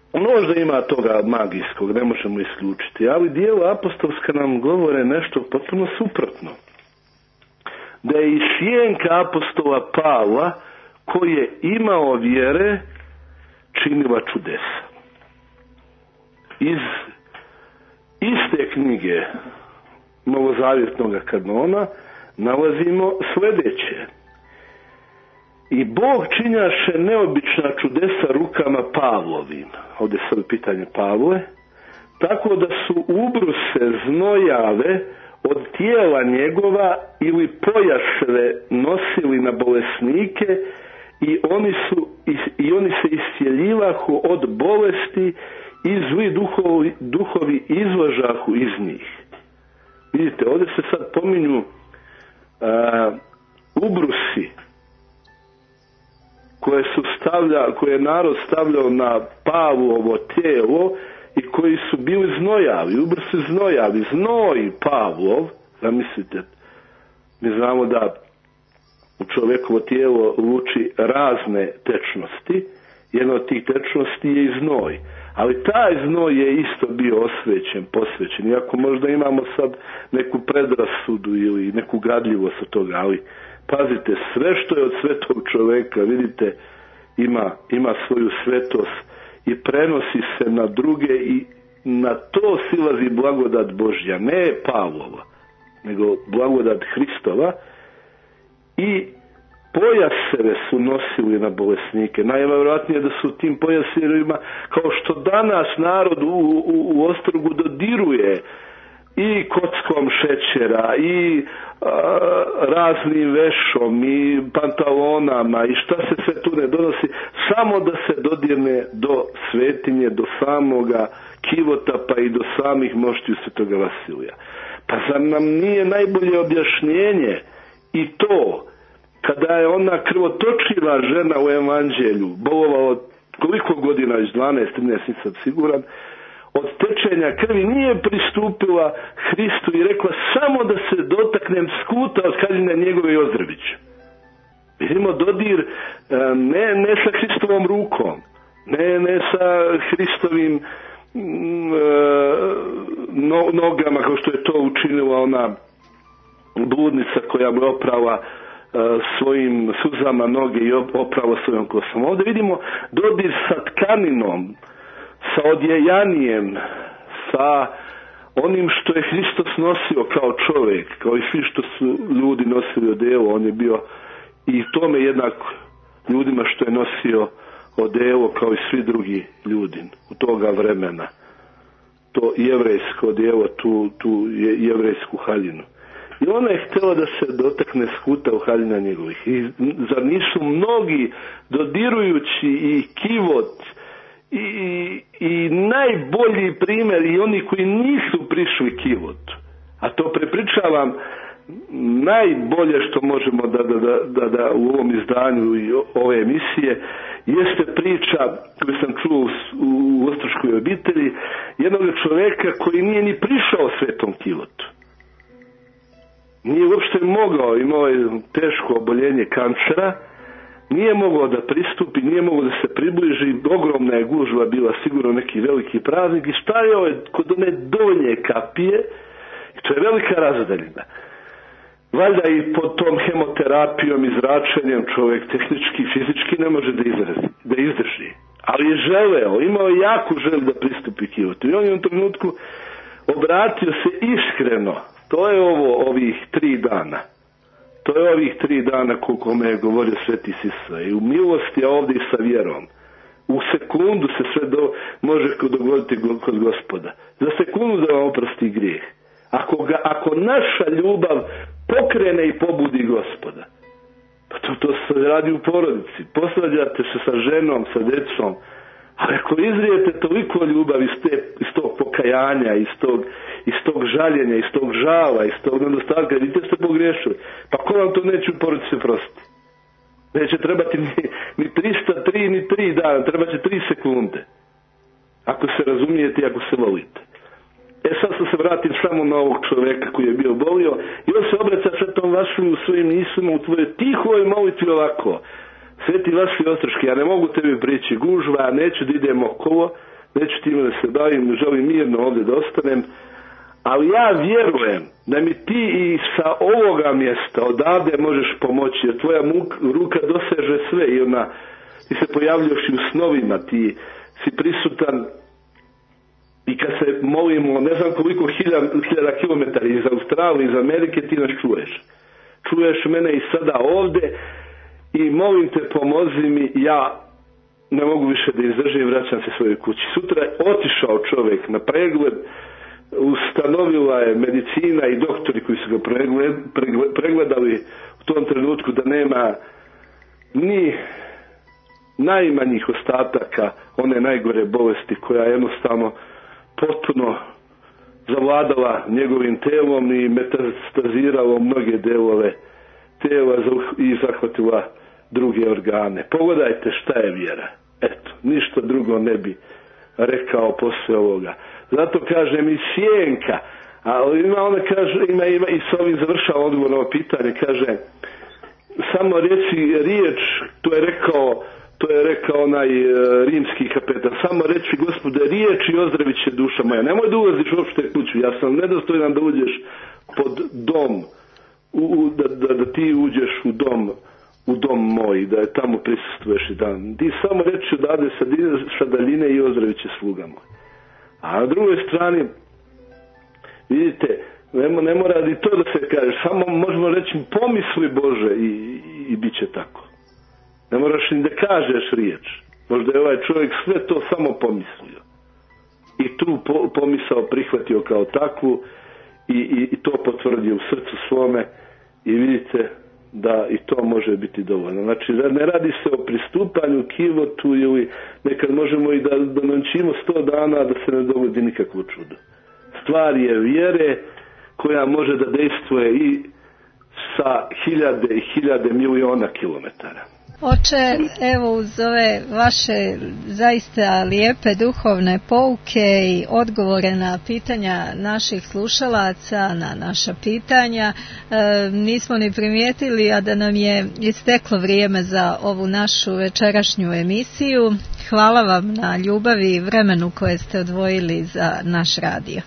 možda ima toga magijskog, ne možemo isključiti, ali djela apostolska nam govore nešto potpuno suprotno. Da je i sjenka apostola Pavla, koji je imao vjere, činila čudesa. Iz iste knjige Novozavjetnog kanona nalazimo sljedeće. I Bog činjaše neobična čudesa rukama Pavlovim. Ovdje sad pitanje Pavle. Tako da su ubruse znojave od tijela njegova ili pojaševe nosili na bolesnike i oni, su, i oni se iscijeljivahu od bolesti i zli duhovi, duhovi izlažahu iz njih. Vidite, ovdje se sad pominju a, ubrusi koje su stavlja, koje je narod stavljao na Pavlovo tijelo i koji su bili znojavi, ubrusi znojavi, znoj Pavlov, zamislite, mi znamo da u čovjekovo tijelo luči razne tečnosti, jedna od tih tečnosti je i znoj, ali taj znoj je isto bio osvećen, posvećen, iako možda imamo sad neku predrasudu ili neku gadljivost od toga, ali pazite, sve što je od svetog čovjeka, vidite, ima, ima svoju svetost i prenosi se na druge i na to silazi blagodat Božja, ne Pavlova, nego blagodat Hristova. I pojaseve su nosili na bolesnike. Najvjerojatnije da su tim pojasevima, kao što danas narod u, u, u Ostrogu dodiruje i kockom šećera i a, raznim vešom i pantalonama i šta se sve tu ne donosi, samo da se dodirne do svetinje, do samoga kivota pa i do samih moštiju Svetoga Vasilija. Pa zar nam nije najbolje objašnjenje i to kada je ona krvotočiva žena u evanđelju bolovala koliko godina, iz dvanaest trinaest, nisam siguran, od tečenja krvi, nije pristupila Hristu i rekla samo da se dotaknem skuta od haljine njegove i ozdravit. Vidimo dodir ne, ne sa Hristovom rukom, ne, ne sa Hristovim no, nogama kao što je to učinila ona bludnica koja mu je oprala svojim suzama noge i opravo svojom kosom. Ovdje vidimo dodir sa tkaninom, sa odjejanijem, sa onim što je Hristos nosio kao čovjek, kao i svi što su ljudi nosili odjevo. On je bio i tome jednak ljudima što je nosio odjevo kao i svi drugi ljudi u toga vremena. To jevrejsko odjevo, tu, tu je jevrejsku haljinu. I ona je htjela da se dotakne skuta u haljina njegovih. I zar nisu mnogi dodirujući i kivot i, i najbolji primjer i oni koji nisu prišli kivotu, a to prepričavam najbolje što možemo da, da, da, da, da u ovom izdanju i ove emisije, jeste priča koju sam čuo u, u Ostroškoj obitelji jednog čovjeka koji nije ni prišao svetom kivotu. Nije uopšte mogao, imao je teško oboljenje kancera, nije mogao da pristupi, nije mogao da se približi, ogromna je gužva bila, sigurno neki veliki praznik i stajao je kod one donje kapije i to je velika razdaljina. Valjda i pod tom hemoterapijom i zračenjem čovjek tehnički, fizički ne može da, izrazi, da izdrži. Ali je želeo, imao je jaku želju da pristupi kivotu i on je u trenutku obratio se iskreno. To je ovo ovih tri dana. To je ovih tri dana koliko me je govorio Sveti Sisa. I u milosti, a ovdje i sa vjerom. U sekundu se sve do, može dogoditi kod Gospoda. Za sekundu da vam oprosti grijeh. Ako, ga, ako naša ljubav pokrene i pobudi Gospoda. Pa to, to se radi u porodici. Posvađate se sa ženom, sa djecom. Ali ako izrijete toliko ljubav iz, te, iz tog pokajanja, iz tog, iz tog žaljenja, iz tog žala, iz tog nedostatka, vidite ste pogriješili. Pa ko vam to neće u porodici prostiti? Neće trebati ni, ni tristo tri, ni tri dana, treba će tri sekunde. Ako se razumijete i ako se volite. E sad se vratim samo na ovog čovjeka koji je bio bolio i on se obraća Svetom Vasiliju u svojim mislima u tvojoj tihoj molitvi ovako. Sveti Vasilij Ostroški, ja ne mogu tebi prići gužva, ja neću da idem okolo, neću time da se bavim, želim mirno ovdje da ostanem, ali ja vjerujem da mi ti i sa ovoga mjesta odavde možeš pomoći, jer tvoja ruka doseže sve i ona, ti se pojavljaš i u snovima, ti si prisutan i kad se molimo ne znam koliko hiljada, hiljada kilometara iz Australije, iz Amerike, ti nas čuješ. Čuješ mene i sada ovdje i molim te, pomozi mi, ja ne mogu više da izdržim, vraćam se svojoj kući. Sutra je otišao čovjek na pregled, ustanovila je medicina i doktori koji su ga pregled, pregled, pregledali u tom trenutku da nema ni najmanjih ostataka one najgore bolesti koja je jednostavno potpuno zavladala njegovim telom i metastazirala u mnoge delove tela i zahvatila druge organe. Pogledajte šta je vjera. Eto, ništa drugo ne bi rekao poslije ovoga. Zato kažem i sjenka, ali ima ona kaže, ima, ima i s ovim završava odgovor na ovo pitanje, kaže samo reci riječ, to je rekao to je rekao onaj e, rimski kapetan, samo reći Gospode riječ i ozdravit će duša moja. Nemoj da ulaziš uopšte kuću, ja sam nedostojan da uđeš pod dom, u, u, da, da, da ti uđeš u dom u dom moj, da je tamo prisustvuješ i dan. Ti samo reći odavde sa daljine i ozdravit će sluga moj. A na drugoj strani, vidite, ne, ne mora ni to da se kaže, samo možemo reći pomisli Bože i, i, i bit će tako. Ne moraš ni da kažeš riječ. Možda je ovaj čovjek sve to samo pomislio. I tu po, pomisao prihvatio kao takvu i, i, i to potvrdio u srcu svome i vidite da i to može biti dovoljno. Znači, ne radi se o pristupanju, kivotu ili nekad možemo i da, da nančimo sto dana da se ne dogodi nikakvo čudo. Stvar je vjere koja može da dejstvuje i sa hiljade i hiljade miliona kilometara. Oče, evo uz ove vaše zaista lijepe duhovne pouke i odgovore na pitanja naših slušalaca, na naša pitanja, e, nismo ni primijetili, a da nam je isteklo vrijeme za ovu našu večerašnju emisiju. Hvala vam na ljubavi i vremenu koje ste odvojili za naš radio.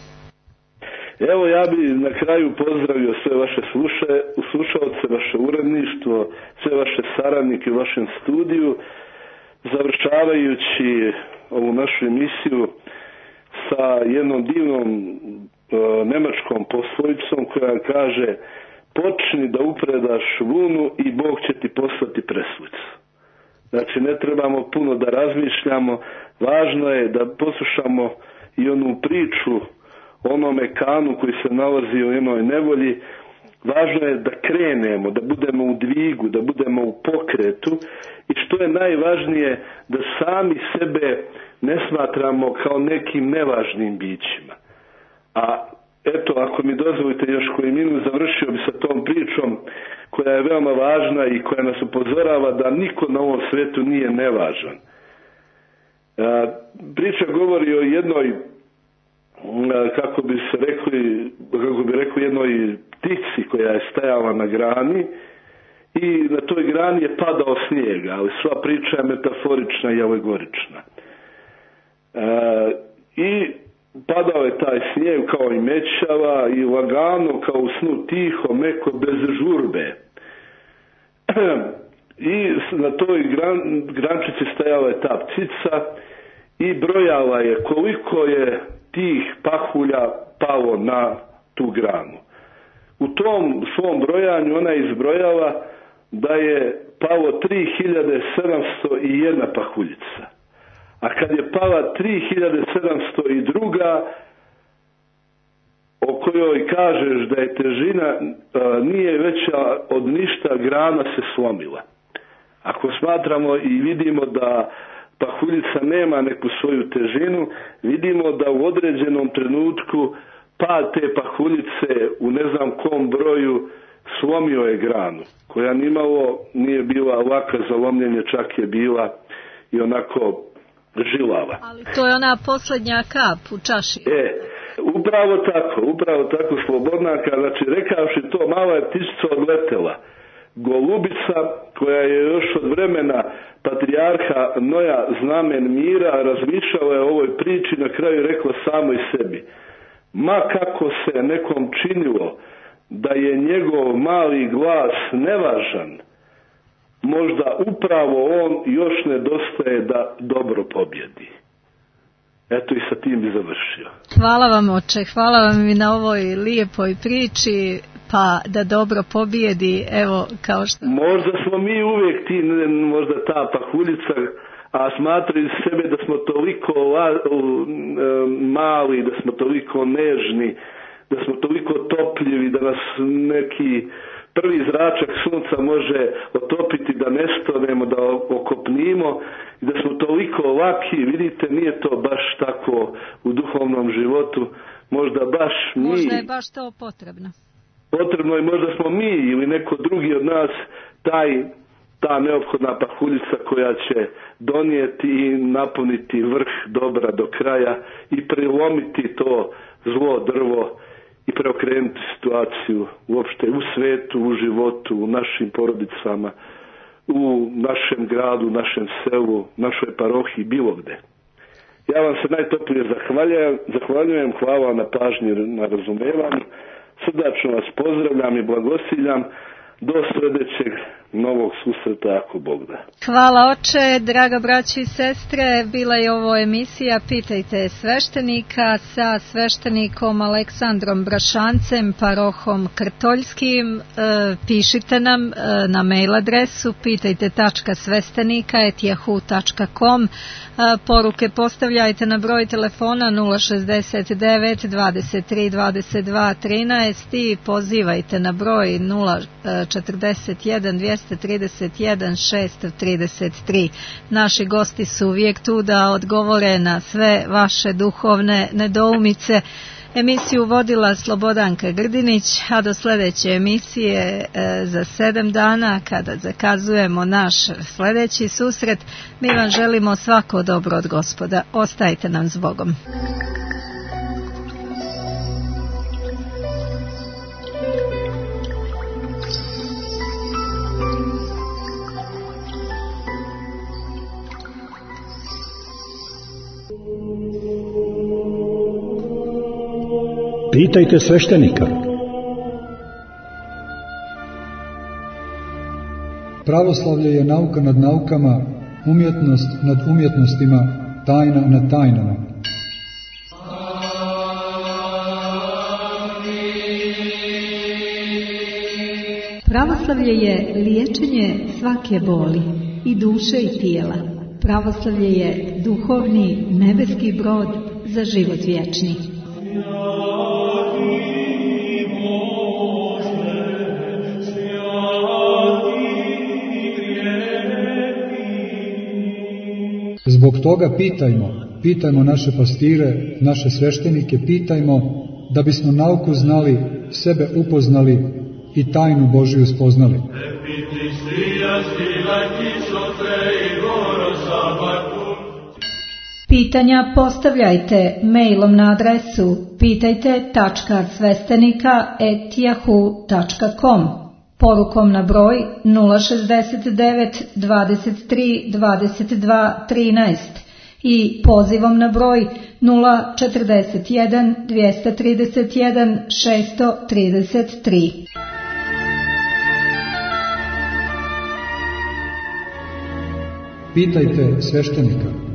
Evo, ja bi na kraju pozdravio sve vaše sluše, slušalce, vaše uredništvo, sve vaše saradnike u vašem studiju, završavajući ovu našu emisiju sa jednom divnom e, nemačkom poslovicom koja kaže: počni da upredaš vunu i Bog će ti poslati preslicu. Znači, ne trebamo puno da razmišljamo, važno je da poslušamo i onu priču onome Kanu koji se nalazi u jednoj nevolji. Važno je da krenemo, da budemo u dvigu, da budemo u pokretu i što je najvažnije, da sami sebe ne smatramo kao nekim nevažnim bićima. A eto, ako mi dozvolite još koji minut, završio bi sa tom pričom koja je veoma važna i koja nas upozorava da niko na ovom svijetu nije nevažan. A, priča govori o jednoj, kako bi se rekli, kako bi rekao, jednoj ptici koja je stajala na grani i na toj grani je padao snijeg, ali sva priča je metaforična i alegorična. E, I padao je taj snijeg kao i mećava i lagano, kao u snu, tiho, meko, bez žurbe. I na toj gran, grančici stajala je ta ptica i brojala je koliko je tih pahulja palo na tu granu. U tom svom brojanju ona izbrojala da je palo tri hiljade sedamsto jedna pahuljica. A kad je pala tri hiljade sedamsto dva o kojoj kažeš da je težina a, nije veća od ništa, grana se slomila. Ako smatramo i vidimo da pahuljica nema neku svoju težinu, vidimo da u određenom trenutku pad te pahuljice u ne znam kom broju slomio je granu, koja nimalo nije bila laka za lomljenje, čak je bila i onako žilava. Ali to je ona posljednja kap u čaši. E, upravo tako, upravo tako, Slobodnjaka, znači rekavši to, mala je ptičica odletela. golubica koja je još od vremena patrijarha Noja Znamen mira razmišljala je o ovoj priči, na kraju rekla samoj sebi: ma kako se nekom činilo da je njegov mali glas nevažan, možda upravo on još nedostaje da dobro pobjedi. Eto, i sa tim bi završio. Hvala vam, oče, hvala vam i na ovoj lijepoj priči, pa da dobro pobjedi, evo, kao što... Možda smo mi uvijek ti, možda ta pahuljica, a smatraju sebe da smo toliko la, mali, da smo toliko nežni, da smo toliko topljivi, da nas neki prvi zračak sunca može otopiti, da nestanemo, da okopnimo, i da smo toliko laki. Vidite, nije to baš tako u duhovnom životu. Možda baš mi... Možda je baš to potrebno. Potrebno je, možda smo mi ili neko drugi od nas taj, ta neophodna pahuljica koja će donijeti i napuniti vrh dobra do kraja i prilomiti to zlo drvo i preokrenuti situaciju uopšte u svetu, u životu, u našim porodicama, u našem gradu, u našem selu, našoj parohiji, bilo gde. Ja vam se najtoplije zahvaljujem, zahvaljujem, hvala na pažnji, na razumevanju. Srdačno vas pozdravljam i blagosiljam do sljedećeg novog susreta, ako Bog da. Hvala, oče, draga braći i sestre, bila je ovo emisija Pitajte sveštenika sa sveštenikom Aleksandrom Brašancem, parohom Krtoljskim. E, pišite nam e, na mail adresu pitajte tačka svestenika et yahoo tačka com. Poruke postavljajte na broj telefona nula šezdeset devet dvadeset tri dvadeset dva trinaest i pozivajte na broj nula četrdeset jedan dvjesto trideset jedan šesto trideset tri. Naši gosti su uvijek tu da odgovore na sve vaše duhovne nedoumice. Emisiju vodila Slobodanka Grdinić, a do sljedeće emisije e, za sedam dana, kada zakazujemo naš sljedeći susret, mi vam želimo svako dobro od Gospoda. Ostajte nam s Bogom. Pitajte sveštenika. Pravoslavlje je nauka nad naukama, umjetnost nad umjetnostima, tajna nad tajnama. Pravoslavlje je liječenje svake boli, i duše i tijela. Pravoslavlje je duhovni nebeski brod za život vječni. Zbog toga pitajmo, pitajmo naše pastire, naše sveštenike, pitajmo da bismo nauku znali, sebe upoznali i tajnu Božiju spoznali. Pitanja postavljajte mailom na adresu pitajte tačka svestenika et yahoo tačka com, porukom na broj nula šezdeset devet dvadeset tri dvadeset dva trinaest i pozivom na broj nula četrdeset jedan dvjesto trideset jedan šesto trideset tri. Pitajte sveštenika.